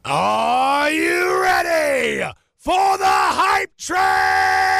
Are you ready for the hype train?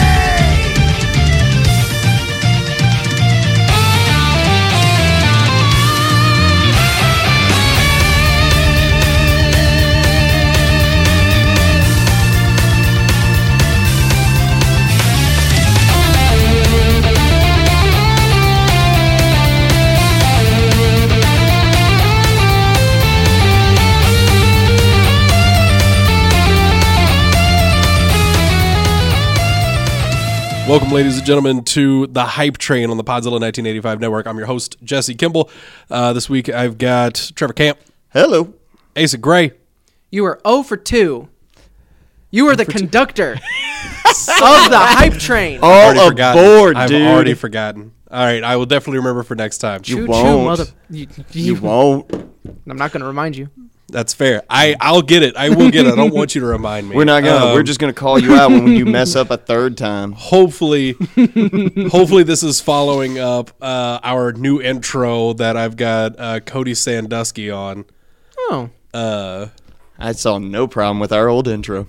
Welcome, ladies and gentlemen, to the Hype Train on the Podzilla 1985 Network. I'm your host, Jesse Kimball. This week, I've got Trevor Camp. Hello. Asa Gray. You are 0 for 2. You are the conductor of the Hype Train. All aboard, I've dude. already forgotten. All right, I will definitely remember for next time. You won't. You won't. I'm not going to remind you. That's fair. I'll get it. I will get it. I don't want you to remind me. We're not gonna. We're just gonna call you out when you mess up a third time. Hopefully this is following up our new intro that I've got Cody Sandusky on. Oh. I saw no problem with our old intro.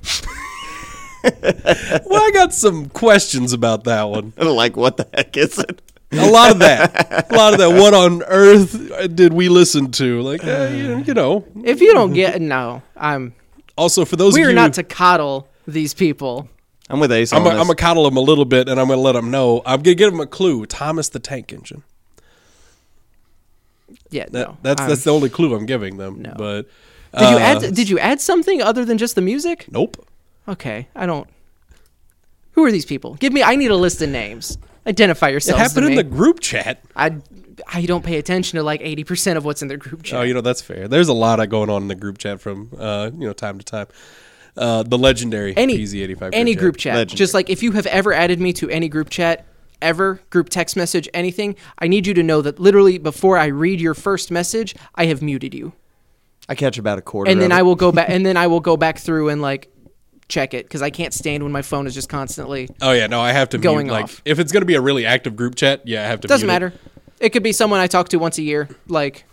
Well, I got some questions about that one. Like, what the heck is it? A lot of that. What on earth did we listen to? Like, you know. If you don't get no, Also, for those of you, we're not to coddle these people. I'm with Ace. I'm gonna coddle him a little bit, and I'm gonna let him know. I'm gonna give him a clue. Thomas the Tank Engine. Yeah, no. That's the only clue I'm giving them. No. But Did you add something other than just the music? Nope. Okay, I don't. Who are these people? I need a list of names. Identify It yourselves. happened in the group chat. I don't pay attention to like 80% of what's in the group chat. Oh, that's fair. There's a lot going on in the group chat from time to time. The legendary PZ85 any group chat. Legendary. Just like if you have ever added me to any group chat ever, group text message, anything, I need you to know that literally before I read your first message, I have muted you. I catch about a quarter. And then of it. I will go back and then I will go back through and like check it because I can't stand when my phone is just constantly Oh yeah, no, I have to going mute. Like, off. if it's gonna be a really active group chat, yeah, I have to. Doesn't mute matter. It could be someone I talk to once a year. Like,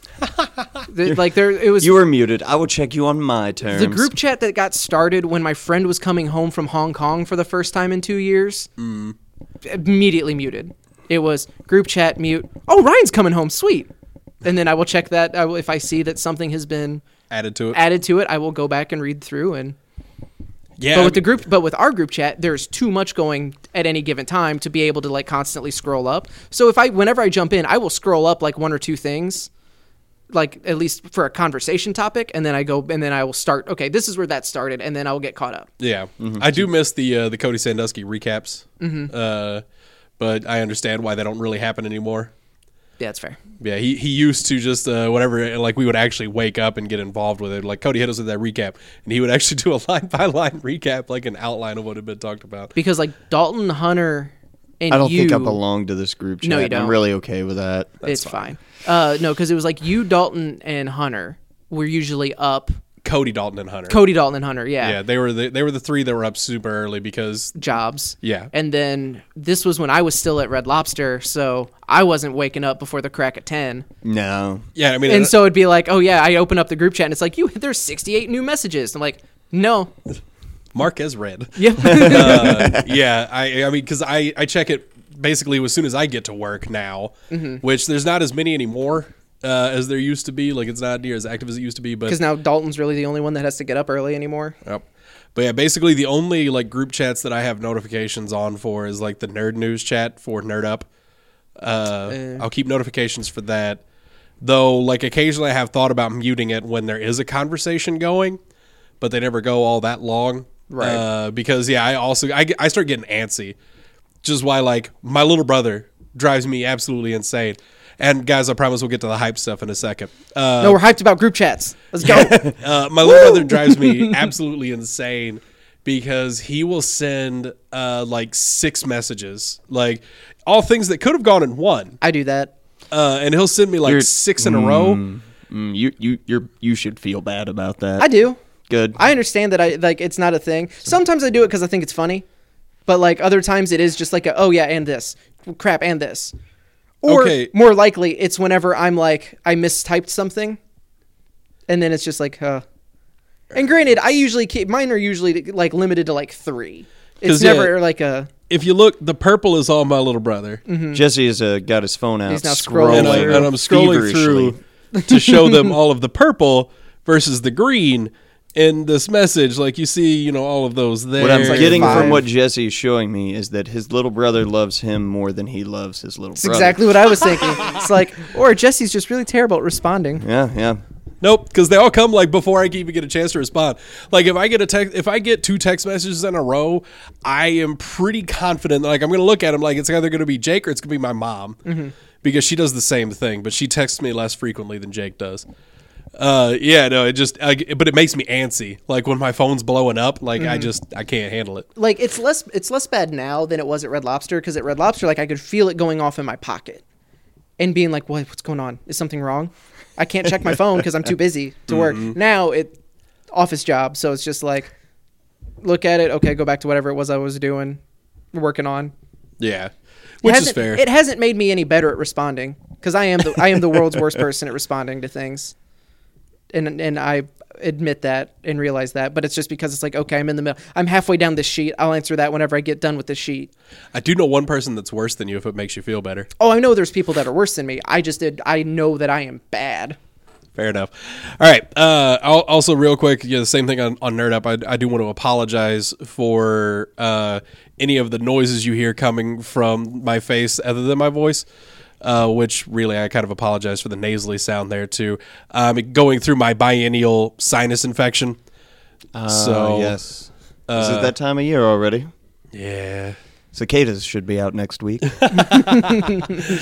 it was. You were muted. I will check you on my terms. The group chat that got started when my friend was coming home from Hong Kong for the first time in 2 years. Immediately muted. It was group chat mute. Oh, Ryan's coming home. Sweet. And then I will check that. If I see that something has been added to it. I will go back and read through and. Yeah. But with our group chat, there's too much going at any given time to be able to like constantly scroll up. So whenever I jump in, I will scroll up like one or two things, like at least for a conversation topic, and then I will start. Okay, this is where that started, and then I will get caught up. Yeah, I do miss the Cody Sandusky recaps, but I understand why they don't really happen anymore. Yeah, that's fair. Yeah, he used to just whatever, like we would actually wake up and get involved with it. Like Cody hit us with that recap, and he would actually do a line by line recap, like an outline of what had been talked about. Because like Dalton, Hunter, and I don't think I belong to this group chat. No, you don't. I'm really okay with that. It's fine. No, because it was like you, Dalton, and Hunter were usually up. Cody, Dalton, and Hunter. Cody, Dalton, and Hunter. Yeah. Yeah, they were the three that were up super early because jobs. Yeah. And then this was when I was still at Red Lobster, so I wasn't waking up before the crack at 10. No. Yeah, I mean, and so it'd be like, oh yeah, I open up the group chat and it's like, there's 68 new messages. I'm like, no. Mark has read. Yeah. Yeah, I mean, because I check it basically as soon as I get to work now, which there's not as many anymore. As there used to be, like it's not near as active as it used to be, but because now Dalton's really the only one that has to get up early anymore. Yep. But yeah, basically the only like group chats that I have notifications on for is like the Nerd News chat for Nerd Up. I'll keep notifications for that, though. Like occasionally, I have thought about muting it when there is a conversation going, but they never go all that long, right? Because yeah, I start getting antsy, which is why like my little brother drives me absolutely insane. And guys, I promise we'll get to the hype stuff in a second. No, we're hyped about group chats. Let's go. My little brother drives me absolutely insane because he will send like 6 messages, like all things that could have gone in one. I do that. And he'll send me like 6 in a row. You should feel bad about that. I do. Good. I understand that it's not a thing. Sometimes I do it because I think it's funny, but like other times it is just like oh yeah, and this crap and this. Or more likely, it's whenever I'm like, I mistyped something, and then it's just like, And granted, I usually keep mine are usually like limited to like 3. It's 'Cause, never like a. If you look, the purple is all my little brother. Jesse has got his phone out, He's now scrolling And, scrolling, I'm scrolling feverishly. through to show them all of the purple versus the green in this message. Like you see, all of those there. What I'm like getting 5. from what Jesse's showing me is that his little brother loves him more than he loves his little It's brother. exactly what I was thinking. It's like, or Jesse's just really terrible at responding. Yeah. Nope, because they all come like before I even get a chance to respond. Like if I get 2 text messages in a row, I am pretty confident that I'm going to look at them like it's either going to be Jake or it's going to be my mom, because she does the same thing, but she texts me less frequently than Jake does. But it makes me antsy. Like when my phone's blowing up, like I can't handle it. Like it's less bad now than it was at Red Lobster, because at Red Lobster, like I could feel it going off in my pocket and being like, what's going on? Is something wrong? I can't check my phone because I'm too busy to work. Now office job, so it's just like, look at it. Okay, go back to whatever it was I was doing, working on. Yeah, which is fair. It hasn't made me any better at responding, because I am the world's worst person at responding to things, and I admit that and realize that. But it's just because it's like, okay, I'm in the middle. I'm halfway down this sheet. I'll answer that whenever I get done with this sheet. I do know one person that's worse than you if it makes you feel better. Oh, I know there's people that are worse than me. I know that I am bad. Fair enough. All right. Also, real quick, the same thing on Nerd Up. I do want to apologize for any of the noises you hear coming from my face other than my voice, which really I kind of apologize for the nasally sound there too. Going through my biennial sinus infection. Yes. This is that time of year already. Yeah. Cicadas should be out next week. And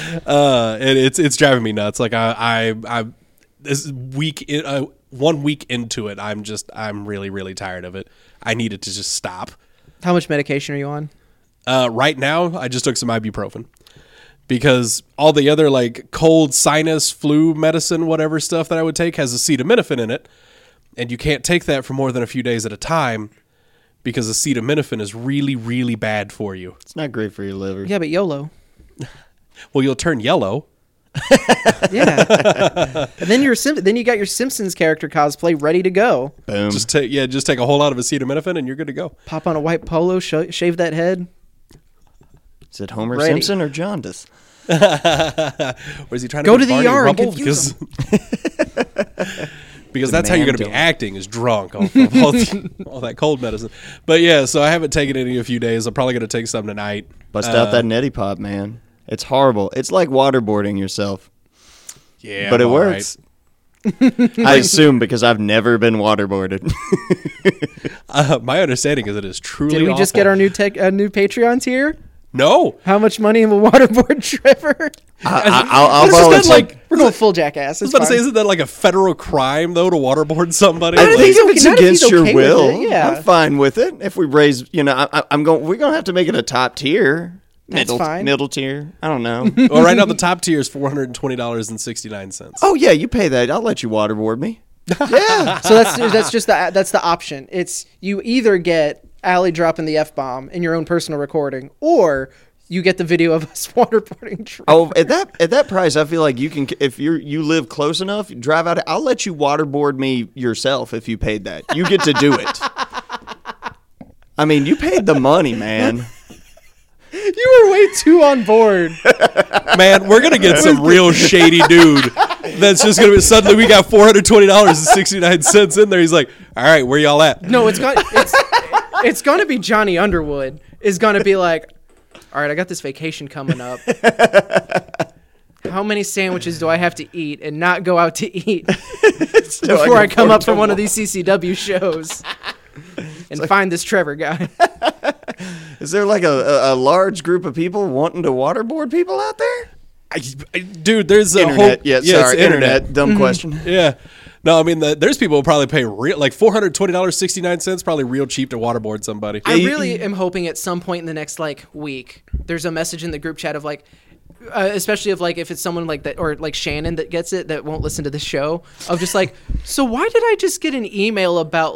it's driving me nuts. Like I this week, 1 week into it, I'm really, really tired of it. I need it to just stop. How much medication are you on? Right now, I just took some ibuprofen because all the other like cold sinus, flu medicine, whatever stuff that I would take has acetaminophen in it, and you can't take that for more than a few days at a time because acetaminophen is really, really bad for you. It's not great for your liver. Yeah, but YOLO. Well, you'll turn yellow. Yeah. And then then you got your Simpsons character cosplay ready to go. Boom. Just take a whole lot of acetaminophen and you're good to go. Pop on a white polo, shave that head. Is it Homer Ready. Simpson or jaundice? Or is he trying to Go be to the Barney ER and Rubble? confuse Because that's how you're going to be acting, is drunk off of all that cold medicine. But yeah, so I haven't taken any in a few days. I'm probably going to take some tonight. Bust out that neti pop, man. It's horrible. It's like waterboarding yourself. Yeah, But it I'm all works. I assume, because I've never been waterboarded. right. My understanding is it is truly Did we just awful. get our new new Patreon tier? No. How much money will waterboard Trevor? I'll Isn't that volunteer. like, We're going full jackass. I was about to say, isn't that like a federal crime, though, to waterboard somebody? I Like, think if okay, it's not if he's against your okay with will, it, yeah. I'm fine with it. If we raise, we're gonna have to make it a top tier. That's fine. Middle tier. I don't know. well, right now the top tier is $420.69. Oh yeah, you pay that. I'll let you waterboard me. Yeah. So that's the option. It's you either get Allie dropping the F-bomb in your own personal recording, or you get the video of us waterboarding Trevor. Oh, at that price, I feel like you can. If you live close enough, drive out. I'll let you waterboard me yourself if you paid that. You get to do it. I mean, you paid the money, man. You were way too on board. Man, we're going to get some real shady dude that's just going to be suddenly we got $420.69 in there. He's like, all right, where y'all at? No, it's going to be Johnny Underwood is going to be like, all right, I got this vacation coming up. How many sandwiches do I have to eat and not go out to eat before I come up from one of these CCW shows and find this Trevor guy? Is there like a large group of people wanting to waterboard people out there? Dude, there's a Internet. whole... Sorry, it's internet. Dumb question. Yeah. No, I mean, there's people who probably pay like $420.69, probably real cheap to waterboard somebody. I really am hoping at some point in the next week, there's a message in the group chat of especially of if it's someone like that, or like Shannon that gets it, that won't listen to the show, of just so why did I just get an email about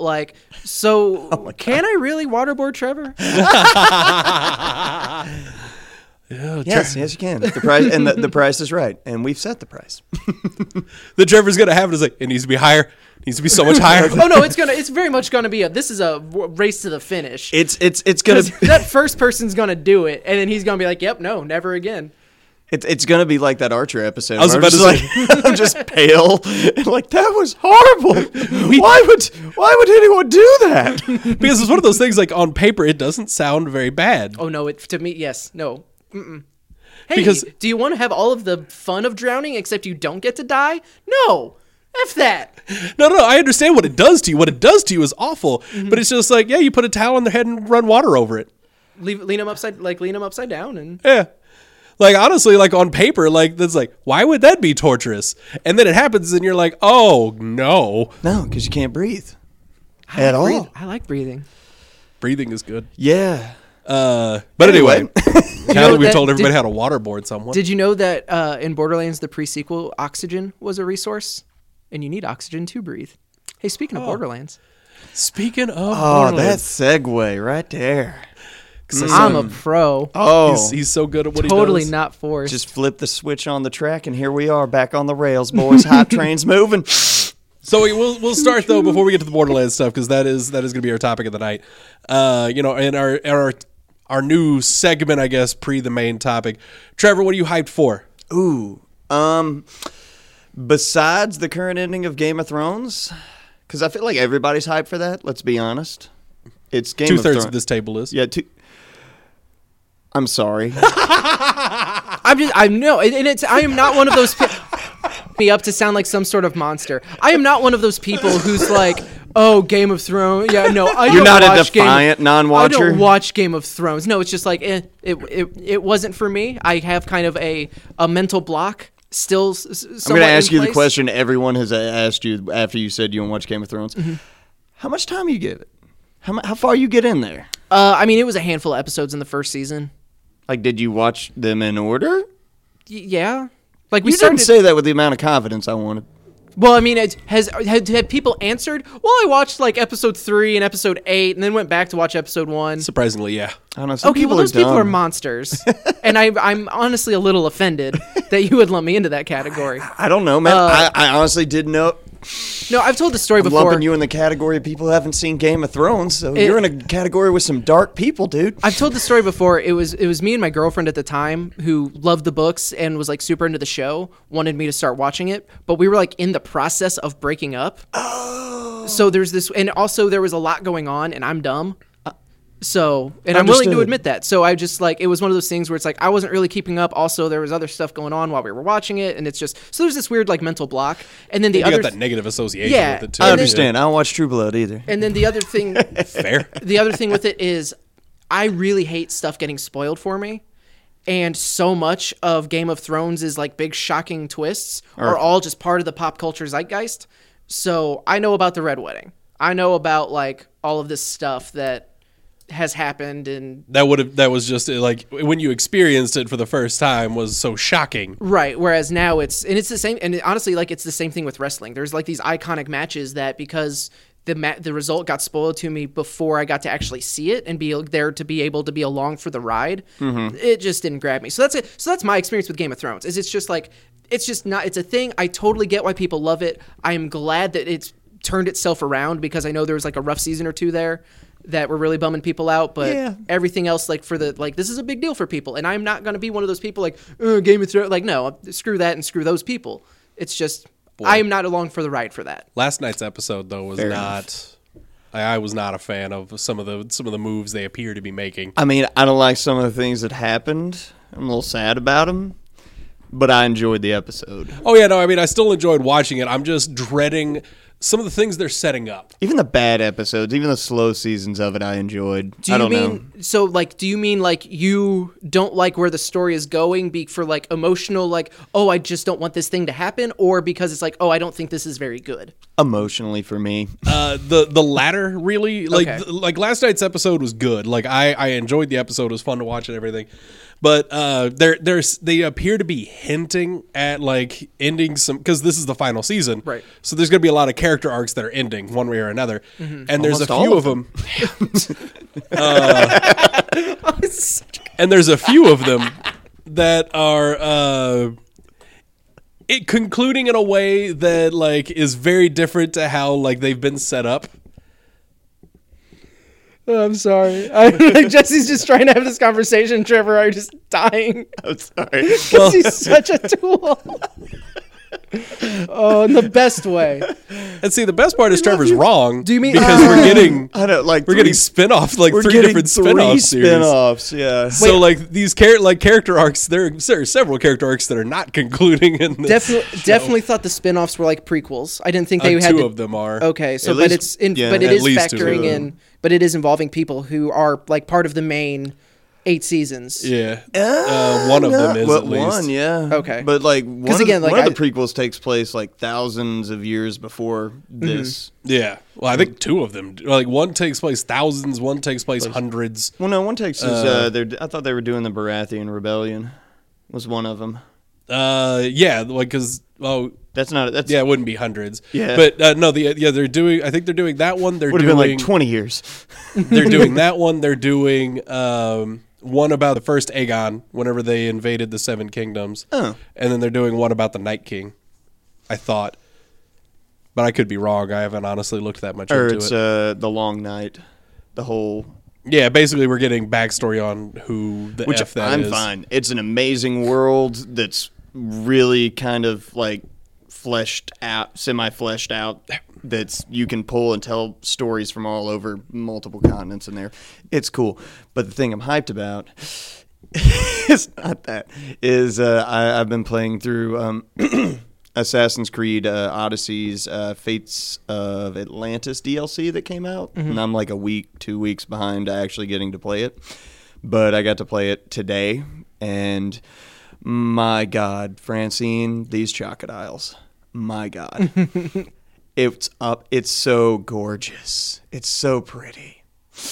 can I really waterboard Trevor? Yes, you can. The price and the price is right, and we've set the price. The Trevor's gonna have it is like it needs to be higher. It needs to be so much higher. Oh no, it's very much gonna be this is a race to the finish. It's gonna that first person's gonna do it, and then he's gonna be like, "Yep, no, never again." It's gonna be like that Archer episode. I was where about to say, I'm just pale and like that was horrible. Why would anyone do that? because it's one of those things like on paper it doesn't sound very bad. Oh no, to me, yes, no. Mm-mm. Hey, Because- do you want to have all of the fun of drowning except you don't get to die? No, F that. No, I understand what it does to you. What it does to you is awful. But it's just like, yeah, you put a towel on their head and run water over it. Lean them upside down, and Yeah. Like, honestly, like, on paper, like, that's like, why would that be torturous? And then it happens, and you're like, oh, no. No, because you can't breathe at all. I like breathing. Breathing is good. Yeah. But anyway, now know that we've that- told everybody how to waterboard someone. Did you know that in Borderlands, the pre-sequel, oxygen was a resource, and you need oxygen to breathe? Hey, speaking of Borderlands, Speaking of Oh, that Borderlands, segue right there. 'cause I'm a pro. Oh, he's so good at what Totally he does. not forced. just flip the switch on the track, and here we are back on the rails, boys. Hot train's moving. So we'll start though before we get to the Borderlands stuff because that is going to be our topic of the night. In our new segment, I guess, pre the main topic. Trevor, what are you hyped for? Ooh. Besides the current ending of Game of Thrones, because I feel like everybody's hyped for that. Let's be honest. It's Game of Thrones. 2/3 of this table is. Yeah. I'm sorry. I am not one of those me up to sound like some sort of monster. I am not one of those people who's like, oh, Game of Thrones. Yeah, no, You're not a defiant non-watcher? I don't watch Game of Thrones. No, it's just like it wasn't for me. I have kind of a mental block still. I'm going to ask you the question everyone has asked you after you said you don't watch Game of Thrones. Mm-hmm. How much time you give it? How far you get in there? I mean, it was a handful of episodes in the first season. Like, did you watch them in order? Yeah. Like You didn't say that with the amount of confidence I wanted. Well, I mean, had people answered? Well, I watched like episode 3 and episode 8, and then went back to watch episode 1. Surprisingly, yeah. I don't know. Some Okay, people well, those are dumb. people are monsters, and I'm honestly a little offended that you would lump me into that category. I don't know, man. I honestly didn't know. No, I've told the story I'm before. lumping you in the category of people who haven't seen Game of Thrones, so you're in a category with some dark people, dude. I've told the story before. It was me and my girlfriend at the time who loved the books and was like super into the show, wanted me to start watching it, but we were like in the process of breaking up. Oh. So there's this, and also there was a lot going on, and I'm dumb. So, and I'm willing to Understood. admit that. So I just like, it was one of those things where it's like, I wasn't really keeping up. Also, there was other stuff going on while we were watching it. And it's just, so there's this weird like mental block. And then the You other, got that negative association Yeah, with it too. I understand. I don't watch True Blood either. and then the other thing, Fair. the other thing with it is I really hate stuff getting spoiled for me. And so much of Game of Thrones is like big shocking twists are all just part of the pop culture zeitgeist. So I know about the Red Wedding. I know about like all of this stuff that has happened, and That was just like when you experienced it for the first time was so shocking. right. Whereas now it's the same. And honestly, like it's the same thing with wrestling. There's like these iconic matches that because the result got spoiled to me before I got to actually see it and be there to be able to be along for the ride, it just didn't grab me. So that's it. So that's my experience with Game of Thrones. Is it's just like it's just not. It's a thing. I totally get why people love it. I am glad that it's turned itself around because I know there was like a rough season or two there that were really bumming people out, but everything else, like this is a big deal for people, and I'm not going to be one of those people like Game of Thrones. Like, no, screw that and screw those people. It's just I am not along for the ride for that. Last night's episode though was not. I was not a fan of some of the moves they appear to be making. I mean, I don't like some of the things that happened. I'm a little sad about them, but I enjoyed the episode. Oh yeah, no, I mean I still enjoyed watching it. I'm just dreading some of the things they're setting up. Even the bad episodes, even the slow seasons of it, I enjoyed. Do I you don't mean know. so? Like, do you mean like you don't like where the story is going? For like emotional, like, oh, I just don't want this thing to happen, or because it's like, oh, I don't think this is very good. Emotionally for me. The latter really like Okay. like last night's episode was good. Like I enjoyed the episode. It was fun to watch and everything. But they appear to be hinting at like ending some because this is the final season, Right. So there's going to be a lot of character arcs that are ending one way or another, and there's Almost a all few of of them. And there's a few of them that are it concluding in a way that like is very different to how like they've been set up. I'm sorry. Jesse's just trying to have this conversation. Trevor are just dying. I'm sorry. Because he's such a tool. Oh, in the best way. And see, the best part is Trevor's wrong. Do you mean- because we're getting I don't like. we're getting spin-offs, like We're three getting different three spin-off series. spin-offs, yeah. So like these character arcs, there are several character arcs that are not concluding in this. Definitely thought the spin-offs were like prequels. I didn't think they had two to, of them are. Okay, so At but least- it's in, yeah, but it at is least two of factoring them. in, but it is involving people who are like part of the main 8 seasons. Yeah, one of them is Well, at least. one, yeah. Okay. But like one, again, like, one of the prequels takes place like thousands of years before this. Yeah, well, I think two of them. Like one takes place thousands, one takes place hundreds. Well, no, one takes I thought they were doing the Baratheon Rebellion. Was one of them. Yeah, like because That's not. That's yeah, it wouldn't be hundreds. Yeah. but no, they're doing. I think they're doing that one. They're would have doing been like 20 years. They're doing that one. They're doing one about the first Aegon whenever they invaded the Seven Kingdoms. Oh. And then they're doing one about the Night King, I thought. But I could be wrong. I haven't honestly looked that much Or into it's it. the Long Night, the whole. Yeah, basically we're getting backstory on who the Which F that I'm is. fine. It's an amazing world that's really kind of like semi-fleshed out. That's you can pull and tell stories from all over multiple continents in there. It's cool. But the thing I'm hyped about is not that. Is I've been playing through Assassin's Creed Odyssey's Fates of Atlantis DLC that came out. And I'm like 2 weeks behind actually getting to play it. But I got to play it today. And my God, Francine, these crocodiles. My God. It's so gorgeous. It's so pretty.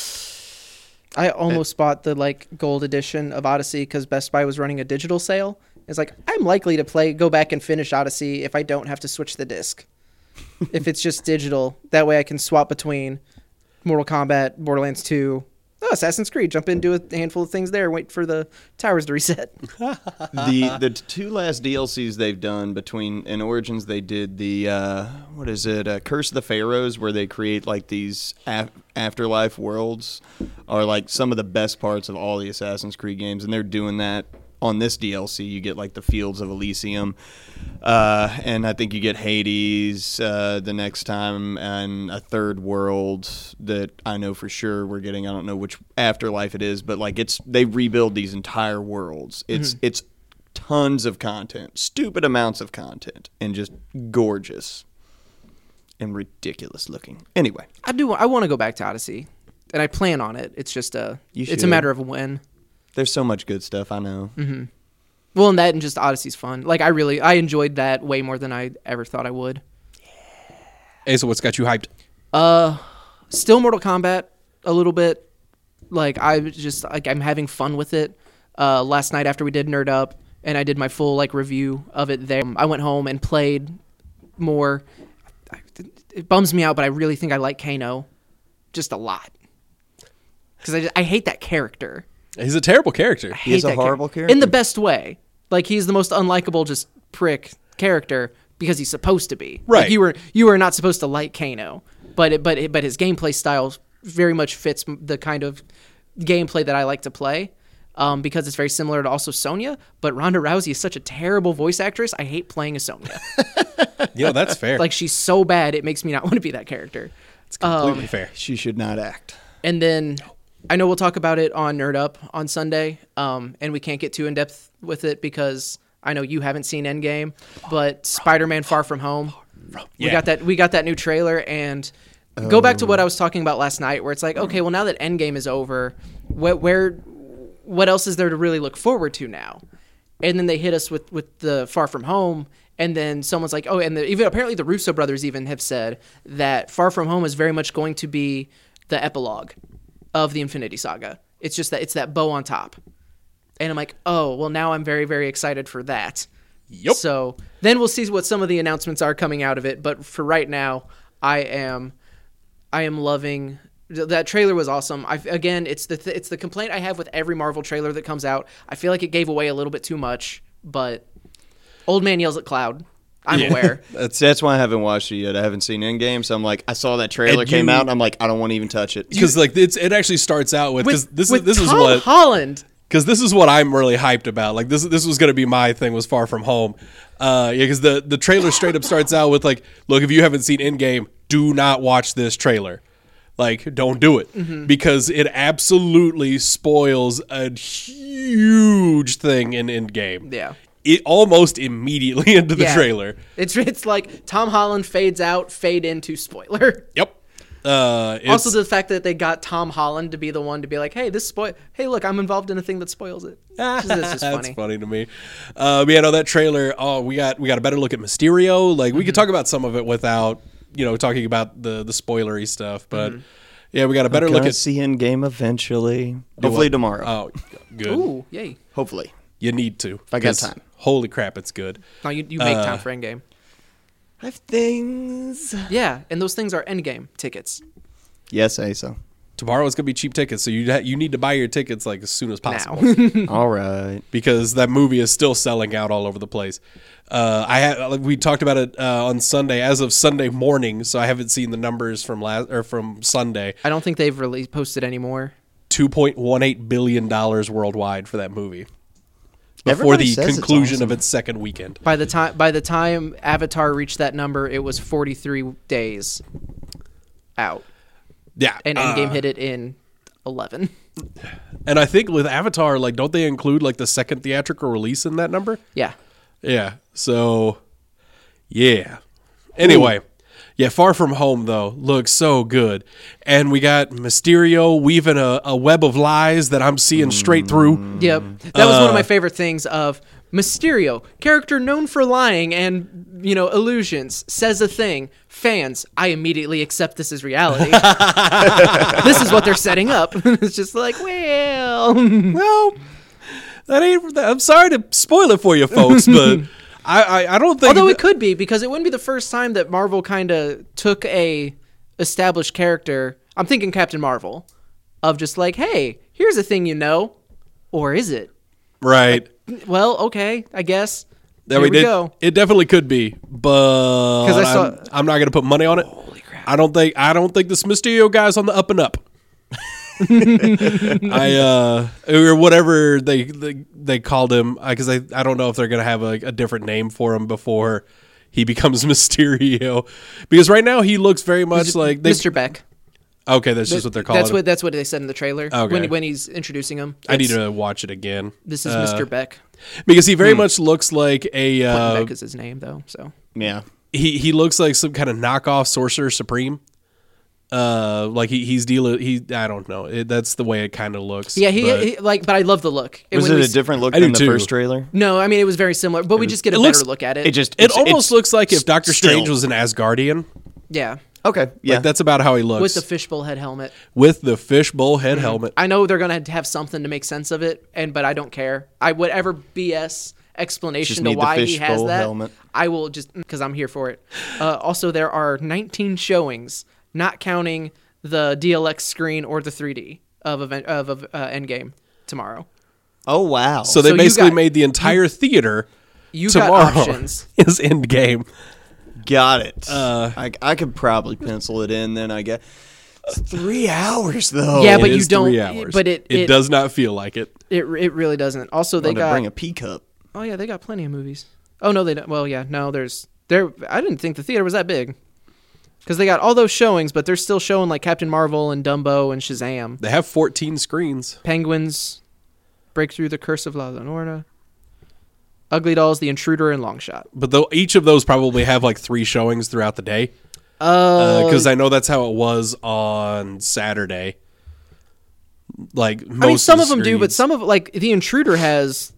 I almost bought the like gold edition of Odyssey because Best Buy was running a digital sale. It's like I'm likely to go back and finish Odyssey if I don't have to switch the disc. If it's just digital, that way I can swap between Mortal Kombat, Borderlands 2, Assassin's Creed, jump in, do a handful of things there, wait for the towers to reset. The two last DLCs they've done in Origins, they did the Curse of the Pharaohs, where they create like these afterlife worlds, are like some of the best parts of all the Assassin's Creed games, and they're doing that. On this DLC, you get like the Fields of Elysium, and I think you get Hades the next time, and a third world that I know for sure we're getting. I don't know which afterlife it is, but like they rebuild these entire worlds. It's tons of content, stupid amounts of content, and just gorgeous and ridiculous looking. Anyway, I want to go back to Odyssey, and I plan on it. It's just it's a matter of when. there's so much good stuff. I know. Mm-hmm. Well, and that and just Odyssey's fun. Like I enjoyed that way more than I ever thought I would. Hey, so what's got you hyped? Still Mortal Kombat a little bit. Like I'm having fun with it. Last night after we did Nerd Up and I did my full like review of it there, I went home and played more. It bums me out, but I really think I like Kano just a lot. Because I hate that character. He's a terrible character. He's a horrible character. In the best way. Like, he's the most unlikable, just prick character because he's supposed to be. Right. Like, you were not supposed to like Kano. But his gameplay style very much fits the kind of gameplay that I like to play. Because it's very similar to also Sonya. But Ronda Rousey is such a terrible voice actress. I hate playing as Sonya. That's fair. Like, she's so bad, it makes me not want to be that character. It's completely fair. She should not act. And then I know we'll talk about it on Nerd Up on Sunday, and we can't get too in-depth with it because I know you haven't seen Endgame, but Spider-Man Far From Home, we got that new trailer, and go back to what I was talking about last night where it's like, okay, well, now that Endgame is over, what else is there to really look forward to now? And then they hit us with the Far From Home, and then someone's like, oh, and even apparently the Russo brothers even have said that Far From Home is very much going to be the epilogue of the Infinity Saga. It's just that it's that bow on top. And I'm like, oh, well, now I'm very, very excited for that. Yep. So then we'll see what some of the announcements are coming out of it. But for right now, I am loving That trailer was awesome. Again, it's the complaint I have with every Marvel trailer that comes out. I feel like it gave away a little bit too much, but old man yells at cloud. I'm aware. That's why I haven't watched it yet. I haven't seen Endgame, so I'm like, I saw that trailer came out, and I'm like, I don't want to even touch it. Because like it actually starts out with this is Tom what Holland. Because this is what I'm really hyped about. Like this was going to be my thing, was Far From Home. Because the trailer straight up starts out with like, look, if you haven't seen Endgame, do not watch this trailer. Like, don't do it. Because it absolutely spoils a huge thing in Endgame. Yeah. It almost immediately into the trailer. It's like Tom Holland fades out, fade into spoiler. Yep. Also, the fact that they got Tom Holland to be the one to be like, "Hey, hey, look, I'm involved in a thing that spoils it." This is funny. That's funny to me. That trailer. Oh, we got a better look at Mysterio. Like we could talk about some of it without talking about the spoilery stuff. But yeah, we got a better look at see Endgame eventually. Hopefully tomorrow. Oh, good. Ooh, yay! Hopefully, you need to. If I got time. Holy crap, it's good. No, you make time for Endgame. I have things. Yeah, and those things are Endgame tickets. Yes, Asa. Tomorrow is gonna be cheap tickets, so you need to buy your tickets like as soon as possible. All right, because that movie is still selling out all over the place. We talked about it on Sunday, as of Sunday morning, so I haven't seen the numbers from Sunday. I don't think they've really posted anymore. $2.18 billion worldwide for that movie before Everybody the says conclusion it's awesome. of its second weekend. By the time Avatar reached that number, it was 43 days out. Yeah, And Endgame hit it in 11. And I think with Avatar, like, don't they include like the second theatrical release in that number? Yeah. Yeah. So, yeah. Anyway, yeah, Far From Home, though, looks so good. And we got Mysterio weaving a web of lies that I'm seeing straight through. Yep. That was one of my favorite things of Mysterio, character known for lying and, illusions, says a thing. Fans, I immediately accept this as reality. This is what they're setting up. It's just like, well, that ain't. I'm sorry to spoil it for you folks, but I don't think. Although it could be, because it wouldn't be the first time that Marvel kind of took a established character. I'm thinking Captain Marvel, of just like, hey, here's a thing or is it? Right. Well, okay, I guess. There we go. It definitely could be, but I'm not going to put money on it. Holy crap! I don't think this Mysterio guy's on the up and up. Or whatever they called him, because I don't know if they're going to have a different name for him before he becomes Mysterio, because right now he looks very much like Mr. Beck. Okay, that's just what they're calling him. That's what they said in the trailer. Okay. When he's introducing him. I need to watch it again. This is Mr. Beck. Because he very much looks like a Quentin Beck is his name, though. So yeah, he looks like some kind of knockoff Sorcerer Supreme. Like he's dealing. I don't know. That's the way it kind of looks. Yeah, but I love the look. Was it a different look than the first trailer? No, I mean it was very similar, but we just get a better look at it. It almost looks like if Doctor Strange was an Asgardian. Yeah. Okay. Yeah. Like, that's about how he looks. With the fishbowl head helmet. Helmet. I know they're gonna have something to make sense of it, but I don't care. Whatever BS explanation to why he has that, helmet. I will just, because I'm here for it. Also, there are 19 showings, not counting the DLX screen or the 3D of Endgame tomorrow. Oh wow! So they basically made the entire theater. Tomorrow got options. Is Endgame. Got it. I could probably pencil it in then. I guess it's 3 hours though. Yeah, but you don't. 3 hours. But it does not feel like it. It really doesn't. Also, they got bring a pea cup. Oh yeah, they got plenty of movies. Oh no, they don't. Well, yeah, no. I didn't think the theater was that big. Because they got all those showings, but they're still showing like Captain Marvel and Dumbo and Shazam. They have 14 screens. Penguins, Breakthrough the Curse of La Llorona, Ugly Dolls, The Intruder, and Longshot. But each of those probably have like 3 showings throughout the day. Because I know that's how it was on Saturday. Like most some of them do, but some of like The Intruder has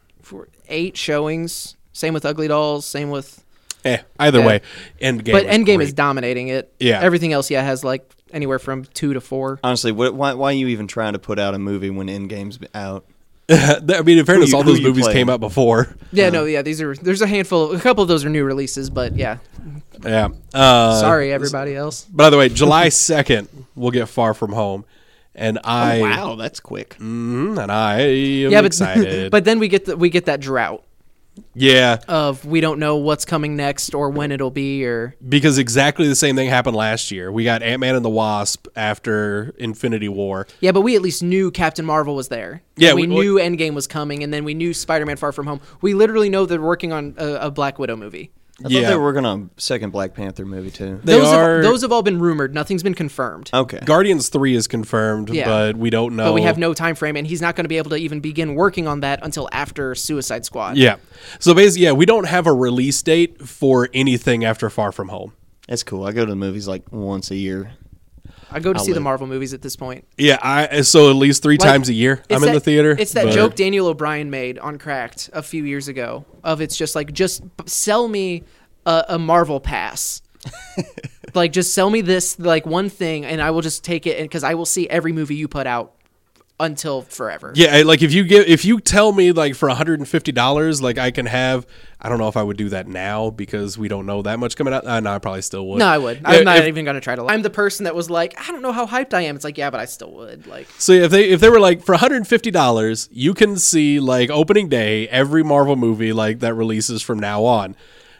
8 showings. Same with Ugly Dolls. Same with. Either way, Endgame. But Endgame is dominating it. Yeah. Everything else, has like anywhere from 2 to 4. Honestly, why are you even trying to put out a movie when Endgame's out? I mean, in fairness, all who those you movies playing? came out before. Yeah, no, yeah, there's a handful, a couple of those are new releases, but yeah. Yeah. Sorry, everybody else. By the way, July 2nd, we'll get Far From Home. And I, Wow, that's quick. and I am excited. But then we get that drought yeah, of we don't know what's coming next or when it'll be or because exactly the same thing happened last year. We got Ant-Man and the Wasp after Infinity War. yeah, but we at least knew Captain Marvel was there. Yeah, And we we- knew Endgame was coming, and then we knew Spider-Man: Far From Home. We literally know they're working on a Black Widow movie. I thought Yeah. they were working on a second Black Panther movie too. They those are. those have all been rumored. Nothing's been confirmed. Okay. Guardians 3 is confirmed, Yeah. but we don't know. But we have no time frame, and he's not going to be able to even begin working on that until after Suicide Squad. Yeah. So basically, yeah, we don't have a release date for anything after Far From Home. That's cool. I go to the movies like once a year. I go to I'll see the live. Marvel movies at this point. Yeah, so at least 3 Like, times a year It's I'm in that- the theater. It's that but- joke Daniel O'Brien made on Cracked a few years ago of it's just like, just sell me a Marvel pass. Like, just sell me this, like, one thing, and I will just take it, because I will see every movie you put out until forever. Yeah, like if you tell me like for $150, like I can have. I don't know if I would do that now because we don't know that much coming out. No, I probably still would. No, I would. Yeah, I'm not if- even going to try to. I'm the person that was like, I don't know how hyped I am. It's like, yeah, but I still would. Like, So if they were like for $150, you can see like opening day every Marvel movie like that releases from now on.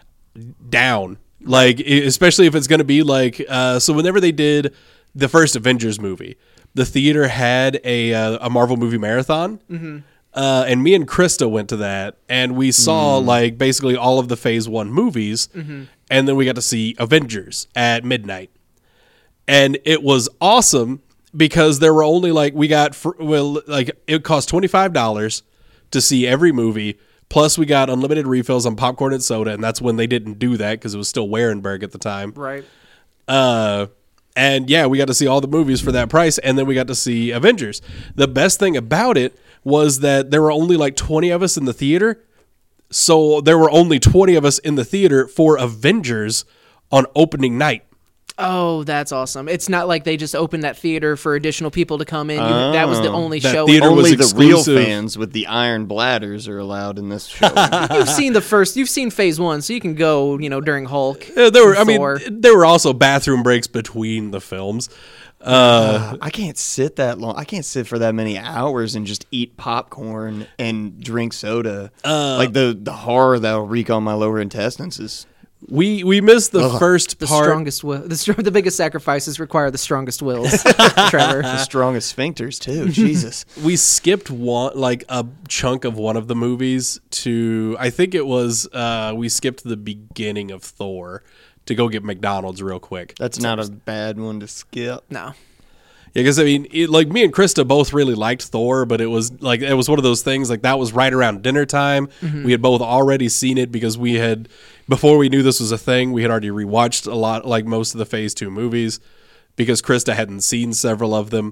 Down, like especially if it's going to be like so whenever they did the first Avengers movie, the theater had a Marvel movie marathon. Mm-hmm. And me and Krista went to that, and we saw like basically all of the Phase 1 movies, and then we got to see Avengers at midnight. And it was awesome because there were only like it cost $25 to see every movie. Plus, we got unlimited refills on popcorn and soda, and that's when they didn't do that because it was still Warenberg at the time. right. And yeah, we got to see all the movies for that price, and then we got to see Avengers. The best thing about it was that there were only like 20 of us in the theater, so there were only 20 of us in the theater for Avengers on opening night. Oh, that's awesome. It's not like they just opened that theater for additional people to come in. That was the only That show. theater was Only the real exclusive. fans with the iron bladders are allowed in this show. You've seen Phase 1, so you can go, during Hulk. There were, Thor. there were also bathroom breaks between the films. I can't sit that long. I can't sit for that many hours and just eat popcorn and drink soda. Like the horror that'll wreak on my lower intestines is. We missed the first The part. strongest will. The biggest sacrifices require the strongest wills, Trevor. The strongest sphincters too. Jesus. We skipped a chunk of one of the movies to, I think it was, we skipped the beginning of Thor to go get McDonald's real quick. That's not a bad one to skip. No. Yeah, because I mean, like me and Krista both really liked Thor, but it was one of those things like that was right around dinner time. Mm-hmm. We had both already seen it because before we knew this was a thing, we had already rewatched a lot, like most of the Phase 2 movies, because Krista hadn't seen several of them.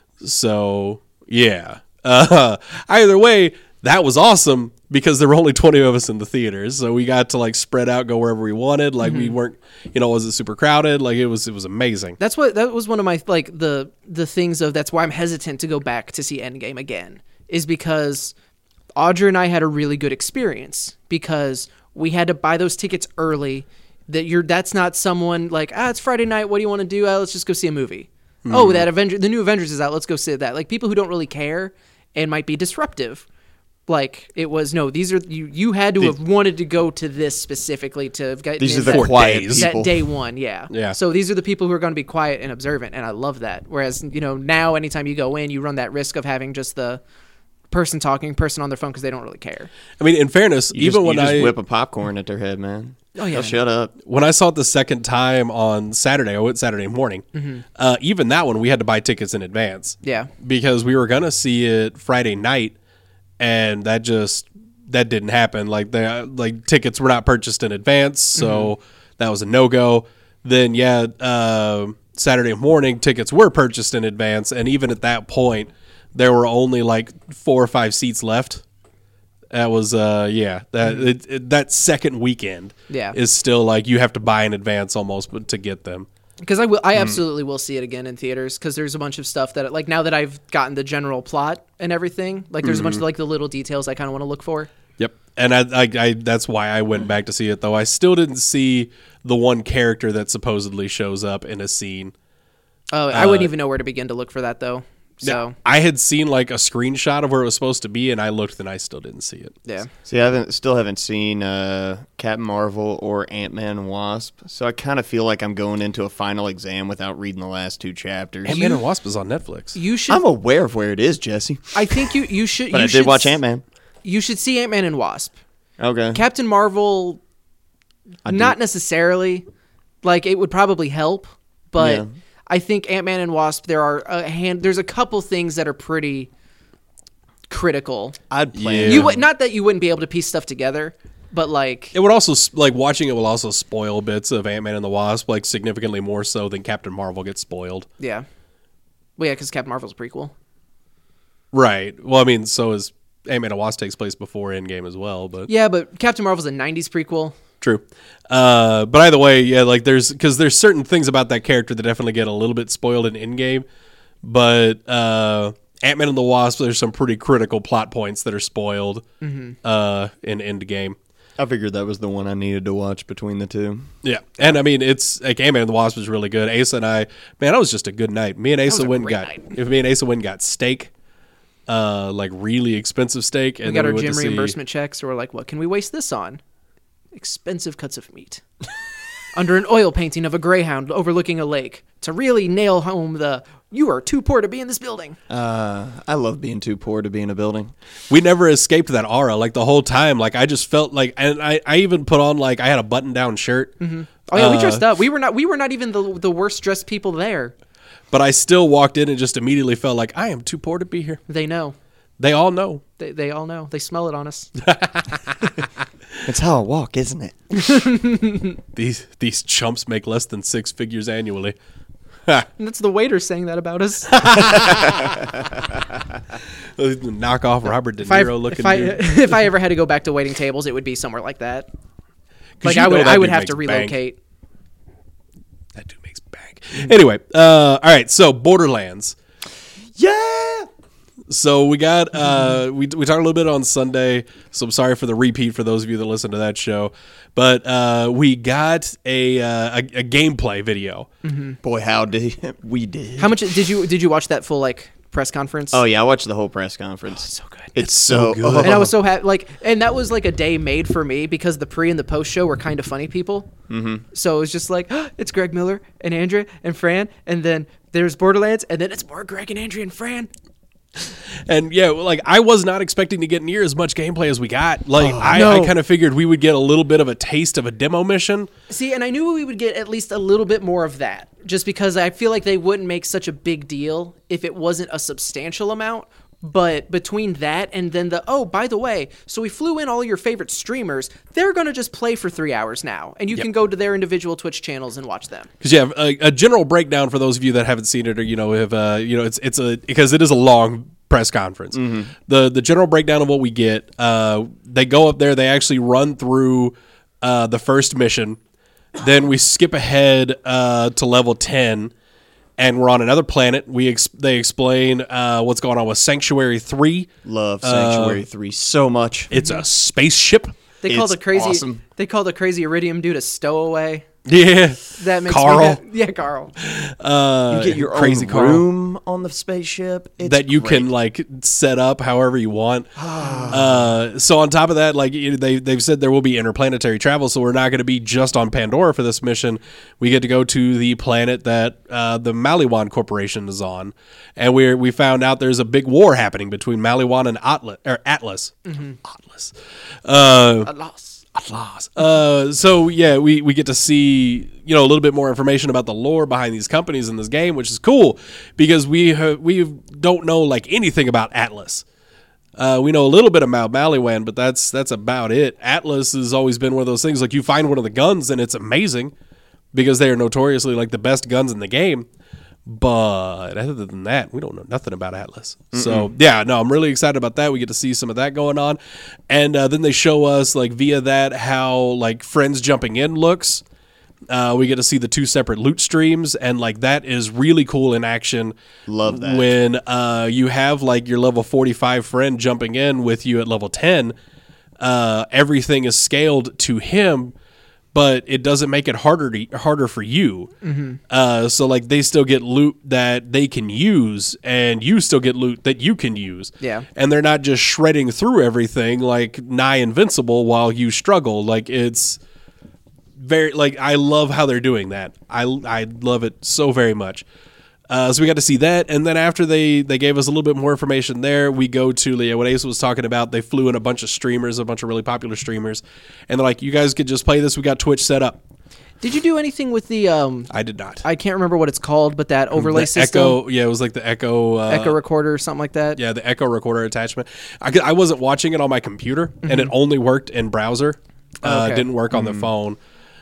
So yeah, either way, that was awesome because there were only 20 of us in the theaters, so we got to like spread out, go wherever we wanted. Like we weren't, it wasn't super crowded. Like it was amazing. That was one of my the things of that's why I'm hesitant to go back to see Endgame again, is because Audra and I had a really good experience because we had to buy those tickets early. That's not someone like, it's Friday night, what do you want to do? Let's just go see a movie. Oh, the new Avengers is out, let's go see that. Like people who don't really care and might be disruptive. Like it was these are you had to have wanted to go to this specifically to get These are that- the quiet days. people. that day one, yeah. Yeah. So these are the people who are going to be quiet and observant, and I love that. Whereas, now anytime you go in, you run that risk of having just the person on their phone because they don't really care. I mean, in fairness, You even just when whip a popcorn at their head, man. Oh, yeah. They'll shut up. when I saw it the second time on Saturday, I went Saturday morning. Even that one, we had to buy tickets in advance. Yeah. Because we were gonna see it Friday night, and that didn't happen. Like tickets were not purchased in advance, so that was a no go. Then Saturday morning tickets were purchased in advance, and even at that point, there were only like 4 or 5 seats left. That was that second weekend Yeah. is still like you have to buy in advance almost to get them. Because I absolutely will see it again in theaters. Because there's a bunch of stuff that, like, now that I've gotten the general plot and everything, like, there's a bunch of like the little details I kind of want to look for. Yep, and I that's why I went back to see it. Though I still didn't see the one character that supposedly shows up in a scene. Oh, I wouldn't even know where to begin to look for that though. So I had seen like a screenshot of where it was supposed to be, and I looked, and I still didn't see it. yeah. See, I still haven't seen Captain Marvel or Ant-Man and Wasp, so I kind of feel like I'm going into a final exam without reading the last 2 chapters. Ant-Man and Wasp is on Netflix. You should. I'm aware of where it is, Jesse. I think you should. But you I should did watch Ant-Man. You should see Ant-Man and Wasp. Okay. Captain Marvel, not necessarily. Like, it would probably help, but Yeah. I think Ant-Man and Wasp, there's a couple things that are pretty critical. I'd plan. Yeah. Not that you wouldn't be able to piece stuff together, but like, It would also like watching it will also spoil bits of Ant-Man and the Wasp, like significantly more so than Captain Marvel gets spoiled. yeah. Well, yeah, because Captain Marvel's a prequel. Right. Well, I mean, so is Ant-Man and Wasp takes place before Endgame as well, but Yeah, but Captain Marvel's a 90s prequel. true. But either way, yeah, like there's certain things about that character that definitely get a little bit spoiled in Endgame, but Ant-Man and the Wasp, there's some pretty critical plot points that are spoiled in Endgame. I figured that was the one I needed to watch between the two. Yeah, and I mean, it's like Ant-Man and the Wasp is really good. Asa and I, man, that was just a good night. Me and Asa was a went great got night. if me and Asa went and got steak, like really expensive steak, and We got then our we went gym to see- reimbursement checks, so we're like, what can we waste this on? Expensive cuts of meat. Under an oil painting of a greyhound overlooking a lake to really nail home the "you are too poor to be in this building." I love being too poor to be in a building. We never escaped that aura. Like the whole time, like I just felt like, and I even put on like I had a button-down shirt. Oh yeah, we dressed up. We were not even the worst dressed people there. But I still walked in and just immediately felt like I am too poor to be here. They know. They all know. They all know. They smell it on us. It's how I walk, isn't it? These chumps make less than 6 figures annually. And that's the waiter saying that about us. Knock off Robert De Niro looking dude. If I ever had to go back to waiting tables, it would be somewhere like that. 'Cause Like you I know would that I would dude have makes to bank. relocate. That dude makes bank. Anyway, all right. So Borderlands. Yeah. So we got we talked a little bit on Sunday. So I'm sorry for the repeat for those of you that listen to that show, but we got a gameplay video. Boy, how did we did. How much did you watch that full like press conference? Oh yeah, I watched the whole press conference. so good. It's so good. And I was so happy, and that was like a day made for me because the pre and the post show were kind of funny people. Mm-hmm. So it was just like, it's Greg Miller and Andrea and Fran, and then there's Borderlands, and then it's more Greg and Andrea and Fran. And yeah, like I was not expecting to get near as much gameplay as we got. Like no. I kind of figured we would get a little bit of a taste of a demo mission. See, and I knew we would get at least a little bit more of that, just because I feel like they wouldn't make such a big deal if it wasn't a substantial amount. But between that and then by the way, so we flew in all your favorite streamers, they're going to just play for 3 hours now, and you can go to their individual Twitch channels and watch them. Because yeah, a general breakdown for those of you that haven't seen it or have because it is a long press conference. The general breakdown of what we get, they go up there, they actually run through the first mission, then we skip ahead to level 10. And we're on another planet. They explain what's going on with Sanctuary 3. Love Sanctuary 3 so much. It's a spaceship. They called It's the crazy awesome. They called the crazy Iridium dude a stowaway. Yeah. That makes Carl. me yeah, Carl. You get your crazy own Carl. room on the spaceship. It's That you great. can like set up however you want. So on top of that, like they've said there will be interplanetary travel, so we're not going to be just on Pandora for this mission. We get to go to the planet that the Maliwan Corporation is on, and we found out there's a big war happening between Maliwan and Atlas. Atlas. A loss. So yeah, we get to see a little bit more information about the lore behind these companies in this game, which is cool because we don't know like anything about Atlas. We know a little bit about Maliwan, but that's about it. Atlas has always been one of those things like you find one of the guns and it's amazing because they are notoriously like the best guns in the game. But other than that, we don't know nothing about Atlas. So, yeah, no, I'm really excited about that. We get to see some of that going on. And then they show us, like, via that how, like, Friends Jumping In looks. We get to see the 2 separate loot streams, and like that is really cool in action. Love that. When you have like your level 45 friend jumping in with you at level 10, everything is scaled to him, but it doesn't make it harder for you. So like they still get loot that they can use, and you still get loot that you can use. Yeah. And they're not just shredding through everything like nigh invincible while you struggle. Like it's very like I love how they're doing that. I love it so very much. So we got to see that, and then after they gave us a little bit more information there, we go to what Ace was talking about. They flew in a bunch of streamers, a bunch of really popular streamers, and they're like, you guys could just play this. We got Twitch set up. Did you do anything with the I did not. I can't remember what it's called, but that overlay The system? Echo, yeah, it was like the Echo Echo recorder or something like that? Yeah, the Echo recorder attachment. I wasn't watching it on my computer, and it only worked in browser. Okay. Didn't work on the phone.